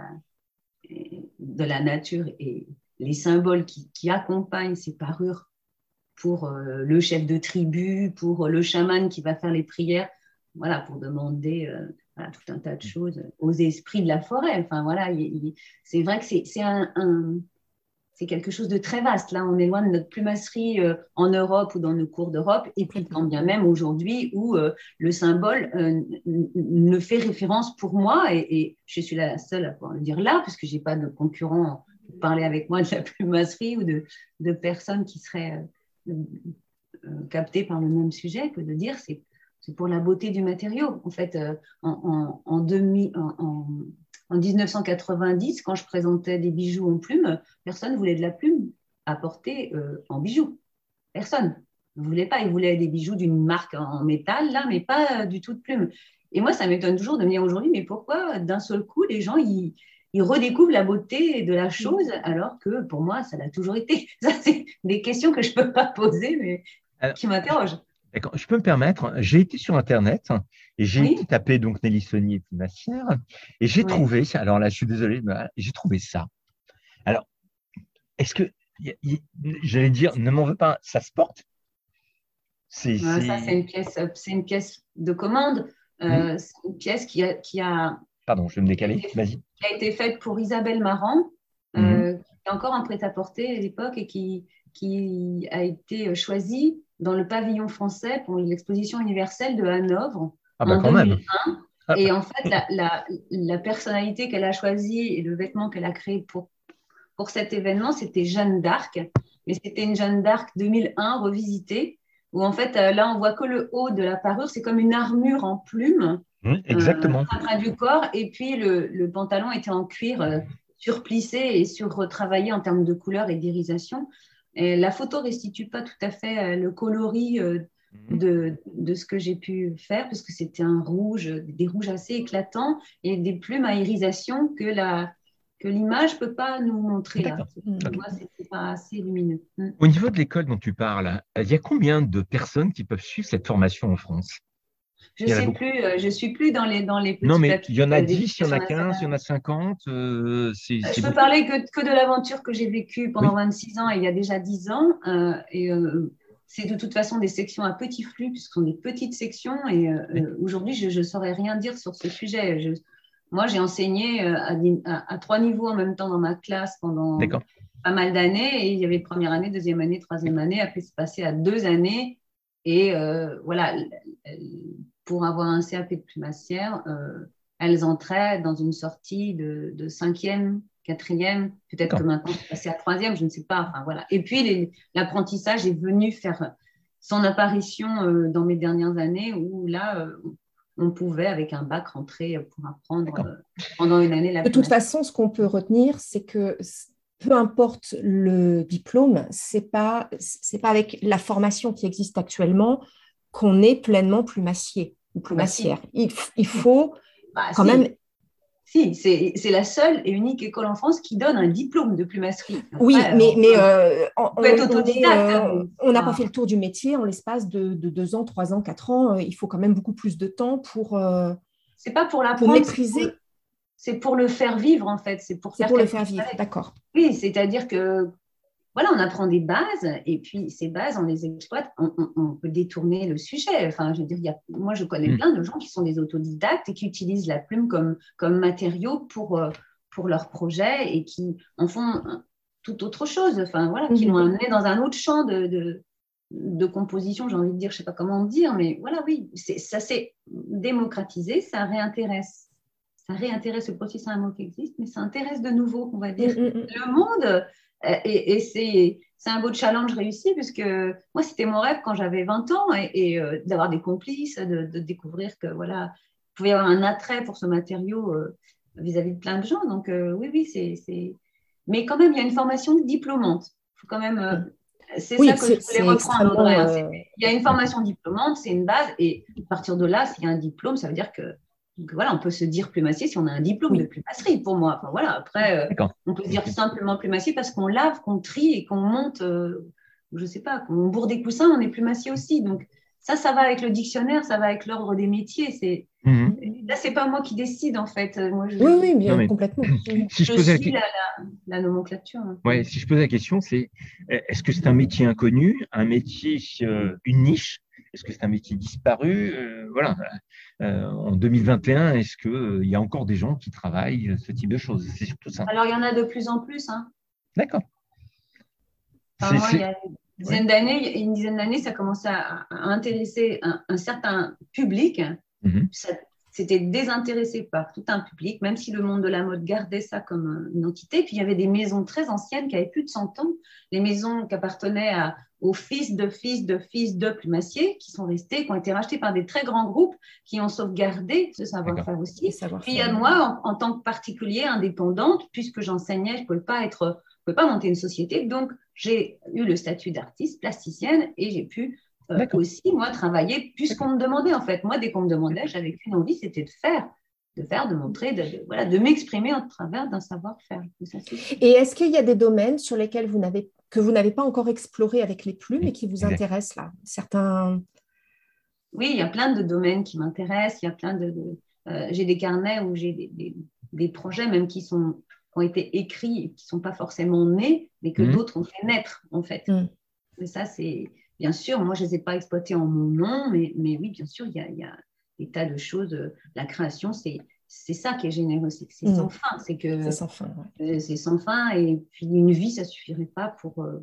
de la nature et les symboles qui accompagnent ces parures pour le chef de tribu, pour le chaman qui va faire les prières, voilà, pour demander voilà, tout un tas de choses aux esprits de la forêt. Enfin, voilà, c'est vrai que c'est quelque chose de très vaste. Là, on est loin de notre plumasserie en Europe ou dans nos cours d'Europe, et puis quand bien même aujourd'hui où le symbole ne fait référence pour moi, et je suis la seule à pouvoir le dire là, puisque je n'ai pas de concurrent pour parler avec moi de la plumasserie ou de personnes qui seraient capté par le même sujet que de dire c'est pour la beauté du matériau. En fait, en 1990, quand je présentais des bijoux en plume, personne ne voulait de la plume à porter en bijoux. Personne ne voulait pas. Ils voulaient des bijoux d'une marque en métal, là, mais pas du tout de plume. Et moi, ça m'étonne toujours de me dire aujourd'hui, mais pourquoi d'un seul coup, les gens, ils redécouvrent la beauté de la chose, alors que pour moi, ça l'a toujours été. Ça, c'est des questions que je ne peux pas poser, mais qui m'interrogent. D'accord. Je peux me permettre, j'ai été sur Internet et j'ai Oui. été taper donc Nelly Saunier plumassière et j'ai trouvé, alors là je suis désolé, mais j'ai trouvé ça. Alors, est-ce que, j'allais dire, ne m'en veux pas, ça se porte? Ça, c'est une pièce de commande. C'est une pièce qui a Pardon, je vais me décaler, vas-y. Qui a été faite pour Isabelle Marant, qui est encore en prêt-à-porter à l'époque et qui a été choisie dans le pavillon français pour l'exposition universelle de Hanovre en 2001. Et en fait, la personnalité qu'elle a choisie et le vêtement qu'elle a créé pour cet événement, c'était Jeanne d'Arc. Mais c'était une Jeanne d'Arc 2001 revisitée, où en fait, là, on voit que le haut de la parure, c'est comme une armure en plume. Exactement. Près du corps, et puis le pantalon était en cuir surplissé et retravaillé en termes de couleur et d'irisation. Et la photo ne restitue pas tout à fait le coloris de ce que j'ai pu faire, parce que c'était des rouges assez éclatants et des plumes à irisation que l'image ne peut pas nous montrer. Là. Moi, ce n'était pas assez lumineux. Au niveau de l'école dont tu parles, il y a combien de personnes qui peuvent suivre cette formation en France? Je ne sais plus, je ne suis plus dans les petits Non, mais papiers. il y en a 10, il y en a 15, il y en a 50. Je peux parler que de l'aventure que j'ai vécue pendant 26 ans et il y a déjà 10 ans. C'est de toute façon des sections à petit flux, puisque ce sont des petites sections. Et aujourd'hui, je ne saurais rien dire sur ce sujet. Moi, j'ai enseigné à 3 niveaux en même temps dans ma classe pendant pas mal d'années. Et il y avait première année, deuxième année, troisième année. Après, c'est passé à 2 années. Et voilà, pour avoir un CAP de plumassière, elles entraient dans une sortie de 5e, 4e, peut-être que maintenant c'est passé à 3e, je ne sais pas. Enfin, voilà. Et puis l'apprentissage est venu faire son apparition dans mes dernières années, où là, on pouvait, avec un bac, rentrer pour apprendre pendant une année la De toute façon, ce qu'on peut retenir, c'est que peu importe le diplôme, c'est pas avec la formation qui existe actuellement qu'on est pleinement plumassier ou plumassière. Il faut quand même... Si, c'est la seule et unique école en France qui donne un diplôme de plumasserie. Après, oui, mais on peut être autodidacte. On n'a pas fait le tour du métier en l'espace de 2 ans, 3 ans, 4 ans. Il faut quand même beaucoup plus de temps pour c'est pas pour l'apprendre, maîtriser. C'est pour le faire vivre, en fait. C'est pour le faire vivre, d'accord. Oui, c'est-à-dire que voilà, on apprend des bases et puis ces bases, on les exploite. On peut détourner le sujet. Enfin, je veux dire, moi, je connais plein de gens qui sont des autodidactes et qui utilisent la plume comme matériau pour leurs projets et qui en font tout autre chose. Enfin, voilà, qui l'ont amené dans un autre champ de composition, j'ai envie de dire, je ne sais pas comment dire, mais voilà, oui, ça s'est démocratisé, ça réintéresse. Ça réintéresse le processus, c'est un mot qui existe, mais ça intéresse de nouveau, on va dire, le monde. Et c'est un beau challenge réussi, puisque moi, c'était mon rêve quand j'avais 20 ans, et d'avoir des complices, de découvrir que voilà, il pouvait y avoir un attrait pour ce matériau vis-à-vis de plein de gens. Donc oui, c'est... Mais quand même, il y a une formation diplômante. Il faut quand même... c'est ça que je voulais reprendre, Audrey. Il y a une formation diplômante, c'est une base, et à partir de là, s'il y a un diplôme, ça veut dire que donc voilà, on peut se dire plumassier si on a un diplôme de plumasserie, pour moi. Enfin, voilà, après, on peut se dire simplement plumassier parce qu'on lave, qu'on trie et qu'on monte, je ne sais pas, qu'on bourre des coussins, on est plumassier aussi. Donc ça va avec le dictionnaire, ça va avec l'ordre des métiers. Là, ce n'est pas moi qui décide, en fait. Moi, oui, bien, complètement. Si je suis la nomenclature. Ouais, si je pose la question, c'est est-ce que c'est un métier inconnu, un métier, une niche? Est-ce que c'est un métier disparu? Voilà. En 2021, est-ce qu'il y a encore des gens qui travaillent ce type de choses? C'est surtout ça. Alors, il y en a de plus en plus. Hein. D'accord. Enfin, moi, il y a une dizaine d'années, ça commençait à intéresser un certain public. c'était désintéressé par tout un public, même si le monde de la mode gardait ça comme une entité. Puis il y avait des maisons très anciennes qui avaient plus de 100 ans, les maisons qui appartenaient aux fils de plumassiers qui sont restés, qui ont été rachetés par des très grands groupes qui ont sauvegardé ce savoir-faire aussi. Puis il y a moi, en tant que particulier indépendante, puisque j'enseignais, je ne pouvais pas monter une société, donc j'ai eu le statut d'artiste plasticienne et j'ai pu aussi, moi, travailler, puisqu'on me demandait, en fait. Moi, dès qu'on me demandait, j'avais qu'une envie, c'était de montrer, de m'exprimer au travers d'un savoir-faire. Et est-ce qu'il y a des domaines sur lesquels que vous n'avez pas encore exploré avec les plumes et qui vous intéressent là? Certains... Oui, il y a plein de domaines qui m'intéressent. Il y a plein j'ai des carnets où j'ai des projets même qui ont été écrits et qui ne sont pas forcément nés, mais que d'autres ont fait naître, en fait. Mais ça, c'est... Bien sûr, moi, je ne les ai pas exploités en mon nom, mais oui, bien sûr, il y a des tas de choses. La création, c'est ça qui est généreux, c'est sans fin. C'est sans fin. Ouais. C'est sans fin, et puis une vie, ça ne suffirait pas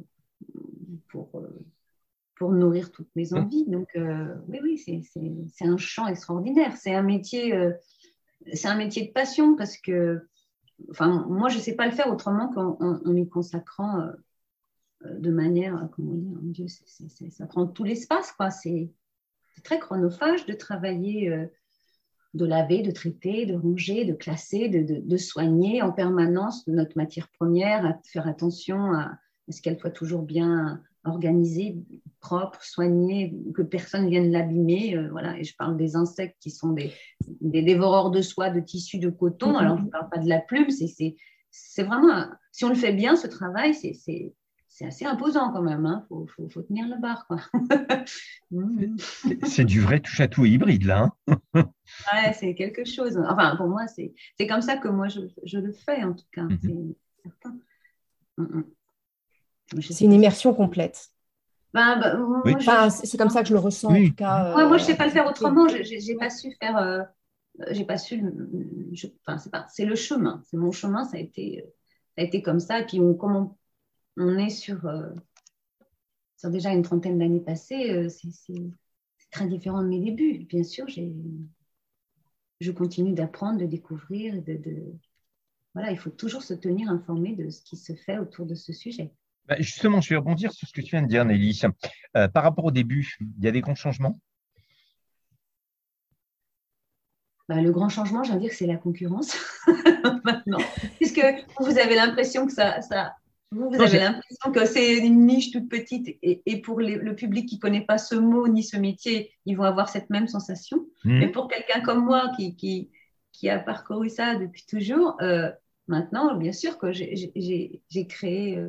pour nourrir toutes mes envies. Donc, oui, c'est un champ extraordinaire. C'est un métier de passion, parce que moi, je ne sais pas le faire autrement qu'en y consacrant... de manière, comment dire, mon Dieu, ça prend tout l'espace, quoi. C'est très chronophage de travailler, de laver, de traiter, de ranger, de classer, de soigner en permanence notre matière première, à faire attention à ce qu'elle soit toujours bien organisée, propre, soignée, que personne vienne l'abîmer. Voilà. Et je parle des insectes qui sont des dévoreurs de soie, de tissu, de coton. Alors, je ne parle pas de la plume. C'est vraiment, si on le fait bien, ce travail, c'est assez imposant quand même, hein. Faut tenir la barre, quoi. C'est du vrai touche-à-tout hybride, là. Ouais, c'est quelque chose. Enfin, pour moi, c'est comme ça que moi, je le fais, en tout cas. C'est certain. C'est une immersion complète. Oui. C'est comme ça que je le ressens, en tout cas. Moi, je ne sais pas le faire autrement. Je n'ai pas su faire... j'ai pas su... c'est le chemin. C'est mon chemin, ça a été comme ça. Et puis, comme on est sur déjà une trentaine d'années passées, c'est très différent de mes débuts. Bien sûr, je continue d'apprendre, de découvrir. Voilà, il faut toujours se tenir informé de ce qui se fait autour de ce sujet. Justement, je vais rebondir sur ce que tu viens de dire, Nelly. Par rapport au début, il y a des grands changements? Le grand changement, j'ai envie de dire que c'est la concurrence maintenant, puisque vous avez l'impression que vous avez l'impression que c'est une niche toute petite et pour le public qui ne connaît pas ce mot ni ce métier, ils vont avoir cette même sensation. Mais pour quelqu'un comme moi qui a parcouru ça depuis toujours, maintenant, bien sûr que j'ai créé...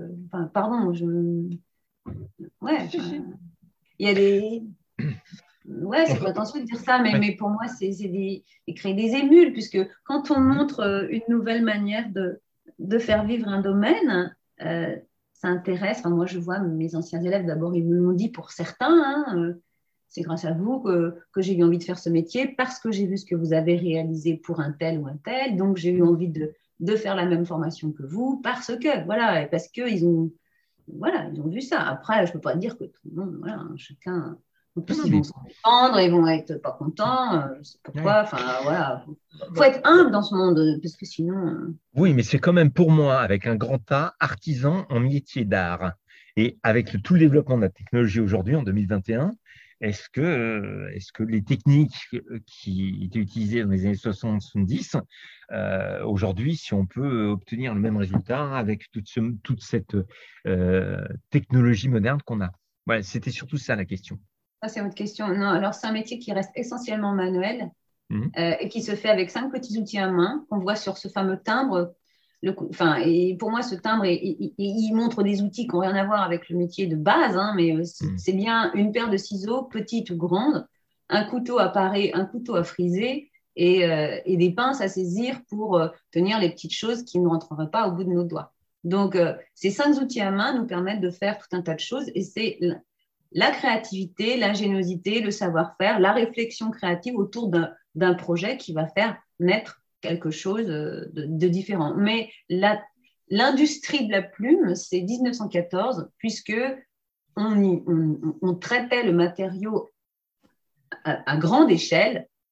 il y a des... Ouais, c'est prétentieux de dire ça, mais pour moi, c'est créer des émules, puisque quand on montre une nouvelle manière de faire vivre un domaine, ça intéresse. Moi, je vois mes anciens élèves, d'abord, ils me l'ont dit pour certains, c'est grâce à vous que j'ai eu envie de faire ce métier, parce que j'ai vu ce que vous avez réalisé pour un tel ou un tel, donc j'ai eu envie de faire la même formation que vous, parce qu'ils ont vu ça. Après, je ne peux pas dire que tout le monde, voilà, chacun... En plus, ils vont s'en défendre, ils vont être pas contents, je ne sais pas quoi. Voilà. Faut être humble dans ce monde, parce que sinon... Oui, mais c'est quand même pour moi, avec un grand A, artisan en métier d'art. Et avec tout le développement de la technologie aujourd'hui, en 2021, est-ce que les techniques qui étaient utilisées dans les années 60-70, aujourd'hui, si on peut obtenir le même résultat avec toute cette technologie moderne qu'on a? Voilà, c'était surtout ça la question. Ça, c'est votre question. Non, alors c'est un métier qui reste essentiellement manuel et qui se fait avec 5 petits outils à main qu'on voit sur ce fameux timbre. Et pour moi, ce timbre, il montre des outils qui n'ont rien à voir avec le métier de base, hein, mais c'est bien une paire de ciseaux, petite ou grande, un couteau à parer, un couteau à friser et des pinces à saisir pour tenir les petites choses qui ne rentreraient pas au bout de nos doigts. Donc, ces 5 outils à main nous permettent de faire tout un tas de choses et c'est la créativité, l'ingéniosité, le savoir-faire, la réflexion créative autour d'un projet qui va faire naître quelque chose de différent. Mais l'industrie de la plume, c'est 1914, puisque on traitait le matériau à grande échelle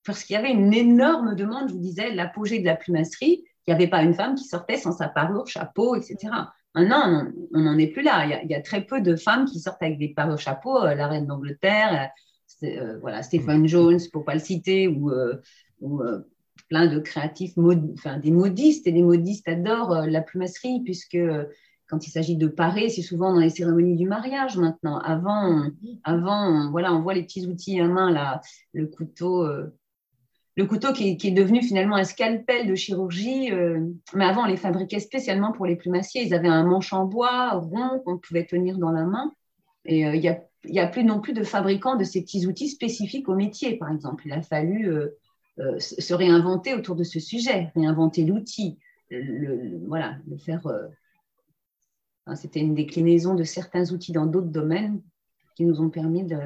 parce qu'il y avait une énorme demande, je vous disais, l'apogée de la plumasserie. Il n'y avait pas une femme qui sortait sans sa parure, chapeau, etc. Maintenant, on n'en est plus là. Il y a très peu de femmes qui sortent avec des parures, chapeaux. La reine d'Angleterre, voilà, Stephen Jones, pour ne pas le citer, ou plein de créatifs, des modistes. Et les modistes adorent la plumasserie, puisque quand il s'agit de parer, c'est souvent dans les cérémonies du mariage maintenant. Avant, voilà, on voit les petits outils à main, là, le couteau qui est devenu finalement un scalpel de chirurgie. Mais avant, on les fabriquait spécialement pour les plumassiers. Ils avaient un manche en bois rond qu'on pouvait tenir dans la main. Et il y a plus non plus de fabricants de ces petits outils spécifiques au métier, par exemple. Il a fallu se réinventer autour de ce sujet, réinventer l'outil, voilà, le faire. C'était une déclinaison de certains outils dans d'autres domaines qui nous ont permis de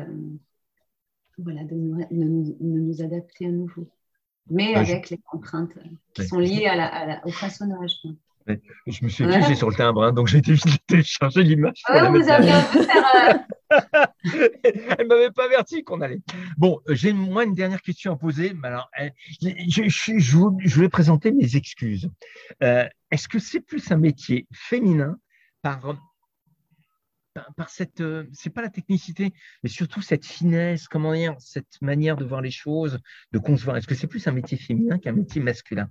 nous adapter à nouveau. Mais avec les contraintes qui sont liées au façonnage. Ouais. Je me suis figé sur le timbre, hein, donc j'ai été télécharger l'image. Vous avez un peu faire. Elle ne m'avait pas averti qu'on allait. Bon, j'ai moi une dernière question à poser. Alors, je vais présenter mes excuses. Est-ce que c'est plus un métier féminin par cette, c'est pas la technicité, mais surtout cette finesse, comment dire, cette manière de voir les choses, de concevoir. Est-ce que c'est plus un métier féminin qu'un métier masculin?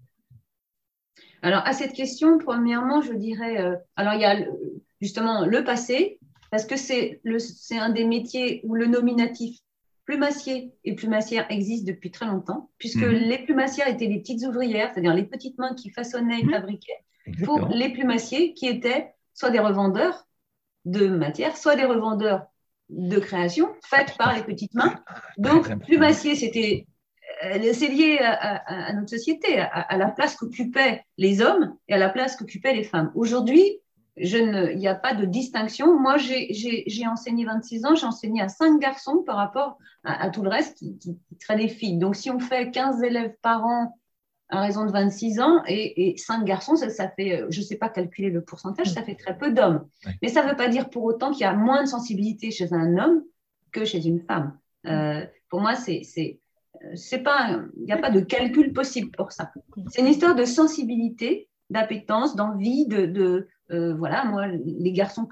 Alors, à cette question, premièrement, je dirais, alors il y a justement le passé, parce que c'est un des métiers où le nominatif plumassier et plumassière existe depuis très longtemps, puisque les plumassières étaient les petites ouvrières, c'est-à-dire les petites mains qui façonnaient et fabriquaient, pour les plumassiers qui étaient soit des revendeurs de matière, soit des revendeurs de création faites par les petites mains. Donc, plumassier, c'est lié à notre société, à la place qu'occupaient les hommes et à la place qu'occupaient les femmes. Aujourd'hui, il n'y a pas de distinction. Moi, j'ai enseigné 26 ans, j'ai enseigné à 5 garçons par rapport à tout le reste qui serait des filles. Donc, si on fait 15 élèves par an à raison de 26 ans et 5 garçons, ça fait, je ne sais pas calculer le pourcentage, ça fait très peu d'hommes. Mais ça ne veut pas dire pour autant qu'il y a moins de sensibilité chez un homme que chez une femme. Pour moi, il n'y a pas de calcul possible pour ça. C'est une histoire de sensibilité, d'appétence, d'envie, voilà, moi, les garçons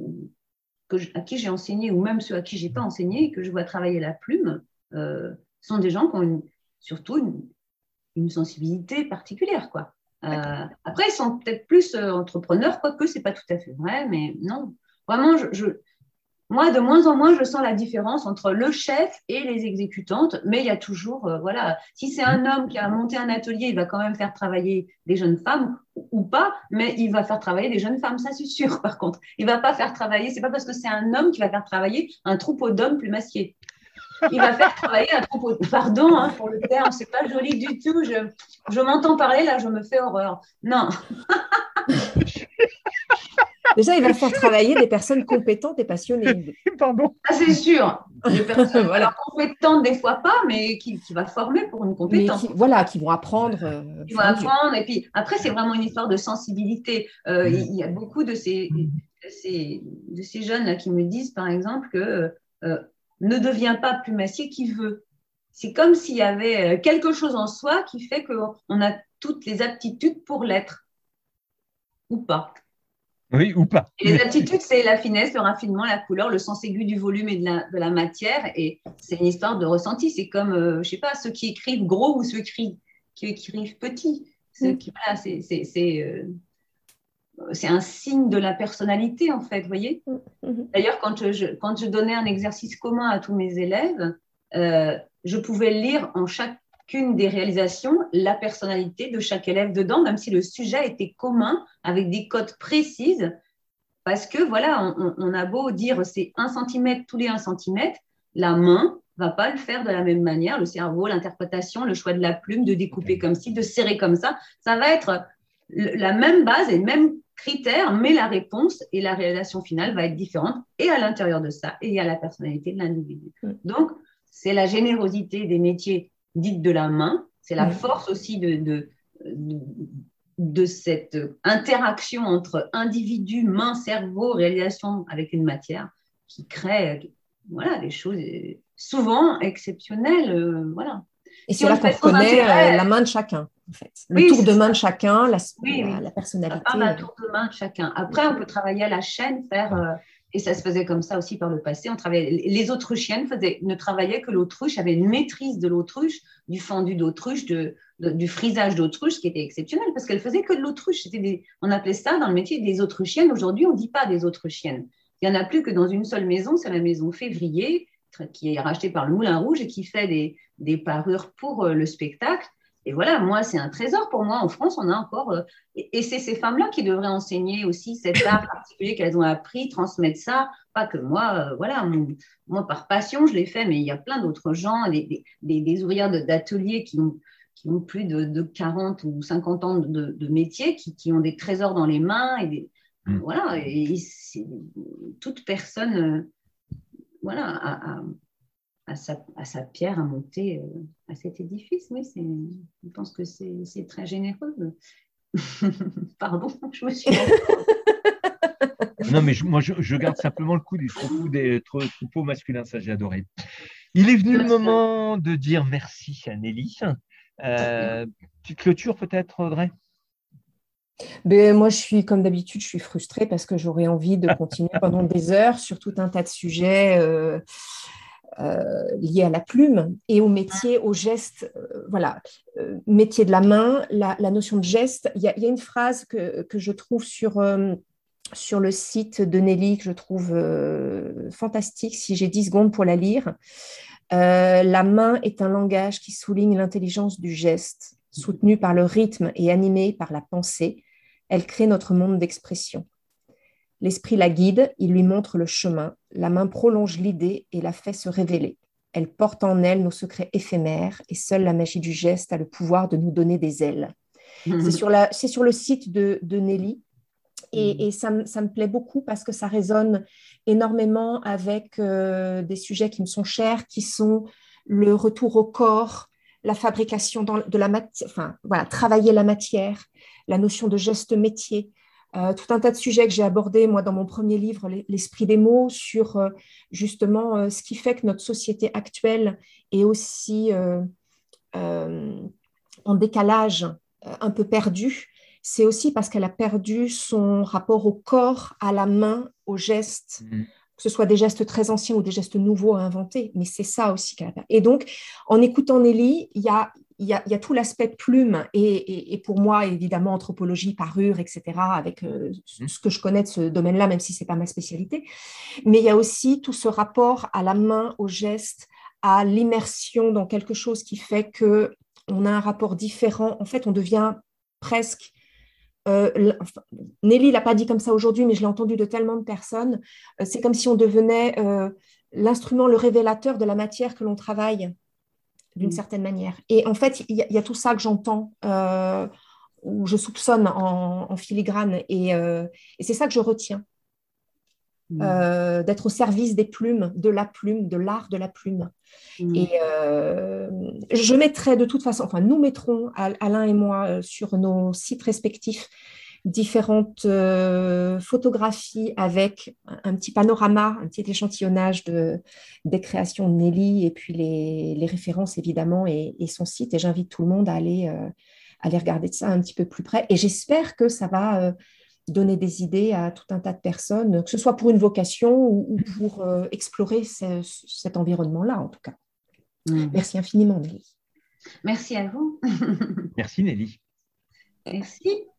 à qui j'ai enseigné, ou même ceux à qui je n'ai pas enseigné, et que je vois travailler la plume, sont des gens qui ont surtout une sensibilité particulière, quoi. Après, ils sont peut-être plus entrepreneurs, quoique ce n'est pas tout à fait vrai, mais non. Vraiment, moi, de moins en moins, je sens la différence entre le chef et les exécutantes, mais il y a toujours, voilà, si c'est un homme qui a monté un atelier, il va quand même faire travailler des jeunes femmes ou pas, mais il va faire travailler des jeunes femmes, ça c'est sûr, par contre. Il ne va pas faire travailler, c'est pas parce que c'est un homme qui va faire travailler un troupeau d'hommes plumassiers. Il va faire travailler un troupeau. Pardon pour le terme, c'est pas joli du tout. Je m'entends parler, là, je me fais horreur. Non. Déjà, il va faire travailler des personnes compétentes et passionnées. Pardon. Ah, c'est sûr. Des personnes compétentes, des fois pas, mais qui va former pour une compétence. Qui vont apprendre. Ils vont apprendre. Et puis, après, c'est vraiment une histoire de sensibilité. Il y a beaucoup de ces jeunes-là qui me disent, par exemple, que ne devient pas plumassier qui veut. C'est comme s'il y avait quelque chose en soi qui fait qu'on a toutes les aptitudes pour l'être. Ou pas. Oui, ou pas. Et les aptitudes, c'est la finesse, le raffinement, la couleur, le sens aigu du volume et de la matière. Et c'est une histoire de ressenti. C'est comme, je ne sais pas, ceux qui écrivent gros ou ceux qui écrivent petit. C'est un signe de la personnalité, en fait, vous voyez. D'ailleurs, quand je donnais un exercice commun à tous mes élèves, je pouvais lire en chacune des réalisations la personnalité de chaque élève dedans, même si le sujet était commun, avec des codes précises, parce que, voilà, on a beau dire c'est 1 cm tous les 1 cm, la main ne va pas le faire de la même manière, le cerveau, l'interprétation, le choix de la plume, de découper comme ci, de serrer comme ça va être la même base et le même critère, mais la réponse et la réalisation finale va être différente et à l'intérieur de ça et à la personnalité de l'individu. Donc, c'est la générosité des métiers dits de la main, c'est la force aussi de cette interaction entre individu, main, cerveau, réalisation avec une matière qui crée des choses souvent exceptionnelles. Voilà. Et c'est là qu'on reconnaît la main de chacun, en fait. Le tour de main de chacun, la personnalité. Ça part d'un tour de main de chacun. Après, on peut travailler à la chaîne, et ça se faisait comme ça aussi par le passé. Les autruchiennes ne travaillaient que l'autruche, avaient une maîtrise de l'autruche, du fendu d'autruche, du frisage d'autruche, ce qui était exceptionnel, parce qu'elles faisaient que de l'autruche. On appelait ça dans le métier des autruchiennes. Aujourd'hui, on ne dit pas des autruchiennes. Il n'y en a plus que dans une seule maison, c'est la maison Février, qui est rachetée par le Moulin Rouge et qui fait des parures pour le spectacle. Et voilà, moi, c'est un trésor pour moi. En France, on a encore… et c'est ces femmes-là qui devraient enseigner aussi cet art particulier qu'elles ont appris, transmettre ça. Pas que moi, moi, par passion, je l'ai fait, mais il y a plein d'autres gens, des ouvrières d'ateliers qui ont plus de 40 ou 50 ans de métier, qui ont des trésors dans les mains. Voilà, et toute personne à sa pierre à monter à cet édifice. Oui, je pense que c'est très généreux. Pardon, je me suis… Non, mais moi, je garde simplement le coup des troupeaux masculins, ça j'ai adoré. Il est venu le moment de dire merci à Nelly. Petite clôture peut-être, Audrey? Moi, comme d'habitude, je suis frustrée parce que j'aurais envie de continuer pendant des heures sur tout un tas de sujets liés à la plume et au métier, au geste. Voilà, métier de la main, la notion de geste. Il y a une phrase que je trouve sur le site de Nelly que je trouve fantastique, si j'ai 10 secondes pour la lire. La main est un langage qui souligne l'intelligence du geste, soutenue par le rythme et animée par la pensée. Elle crée notre monde d'expression. L'esprit la guide, il lui montre le chemin. La main prolonge l'idée et la fait se révéler. Elle porte en elle nos secrets éphémères et seule la magie du geste a le pouvoir de nous donner des ailes. C'est sur le site de Nelly. Et ça me plaît beaucoup parce que ça résonne énormément avec des sujets qui me sont chers, qui sont le retour au corps, la fabrication de la matière, travailler la matière, la notion de geste métier, tout un tas de sujets que j'ai abordés, moi, dans mon premier livre, L'esprit des mots, sur justement ce qui fait que notre société actuelle est aussi en décalage, un peu perdue. C'est aussi parce qu'elle a perdu son rapport au corps, à la main, au geste, que ce soit des gestes très anciens ou des gestes nouveaux à inventer. Mais c'est ça aussi qu'elle a perdu. Et donc, en écoutant Nelly, il y a tout l'aspect plume et pour moi, évidemment, anthropologie, parure, etc., avec ce que je connais de ce domaine-là, même si ce n'est pas ma spécialité. Mais il y a aussi tout ce rapport à la main, au geste, à l'immersion dans quelque chose qui fait qu'on a un rapport différent. En fait, on devient presque… Nelly ne l'a pas dit comme ça aujourd'hui, mais je l'ai entendu de tellement de personnes. C'est comme si on devenait l'instrument, le révélateur de la matière que l'on travaille, d'une certaine manière. Et en fait, il y a tout ça que j'entends, ou je soupçonne en filigrane. Et c'est ça que je retiens. D'être au service des plumes, de l'art de la plume. Et je mettrai de toute façon, nous mettrons, Alain et moi, sur nos sites respectifs, différentes photographies avec un petit panorama, un petit échantillonnage des créations de Nelly et puis les références évidemment et son site. Et j'invite tout le monde à aller regarder ça un petit peu plus près. Et j'espère que ça va donner des idées à tout un tas de personnes, que ce soit pour une vocation ou pour explorer cet environnement-là, en tout cas. Merci infiniment, Nelly. Merci à vous. Merci, Nelly. Merci.